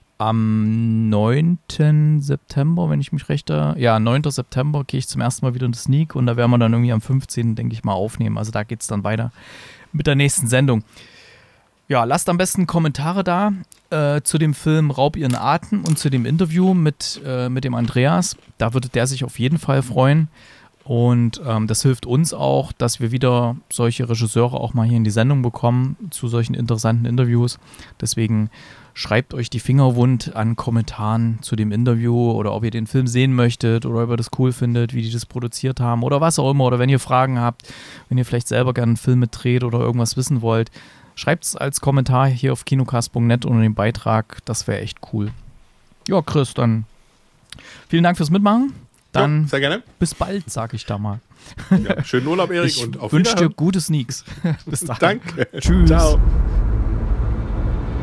am neunten September, wenn ich mich recht erinnere, ja, neunten September gehe ich zum ersten Mal wieder in die Sneak und da werden wir dann irgendwie am fünfzehnten denke ich mal, aufnehmen. Also da geht es dann weiter mit der nächsten Sendung. Ja, lasst am besten Kommentare da äh, zu dem Film Raub ihren Atem und zu dem Interview mit, äh, mit dem Andreas. Da würde der sich auf jeden Fall freuen. Und ähm, das hilft uns auch, dass wir wieder solche Regisseure auch mal hier in die Sendung bekommen zu solchen interessanten Interviews. Deswegen schreibt euch die Finger wund an Kommentaren zu dem Interview oder ob ihr den Film sehen möchtet oder ob ihr das cool findet, wie die das produziert haben oder was auch immer. Oder wenn ihr Fragen habt, wenn ihr vielleicht selber gerne einen Film mitdreht oder irgendwas wissen wollt, schreibt es als Kommentar hier auf kinocast punkt net unter dem Beitrag. Das wäre echt cool. Ja, Chris, dann vielen Dank fürs Mitmachen. Dann ja, sehr gerne. Bis bald, sag ich da mal. Ja, schönen Urlaub, Erik. Ich und auf wünsche dir Wiederhören. gute Sneaks. Bis dahin. Danke. Tschüss. Ciao.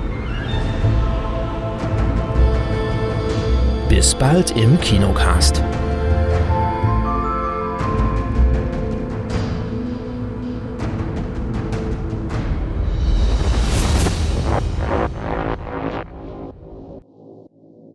Bis bald im Kinocast.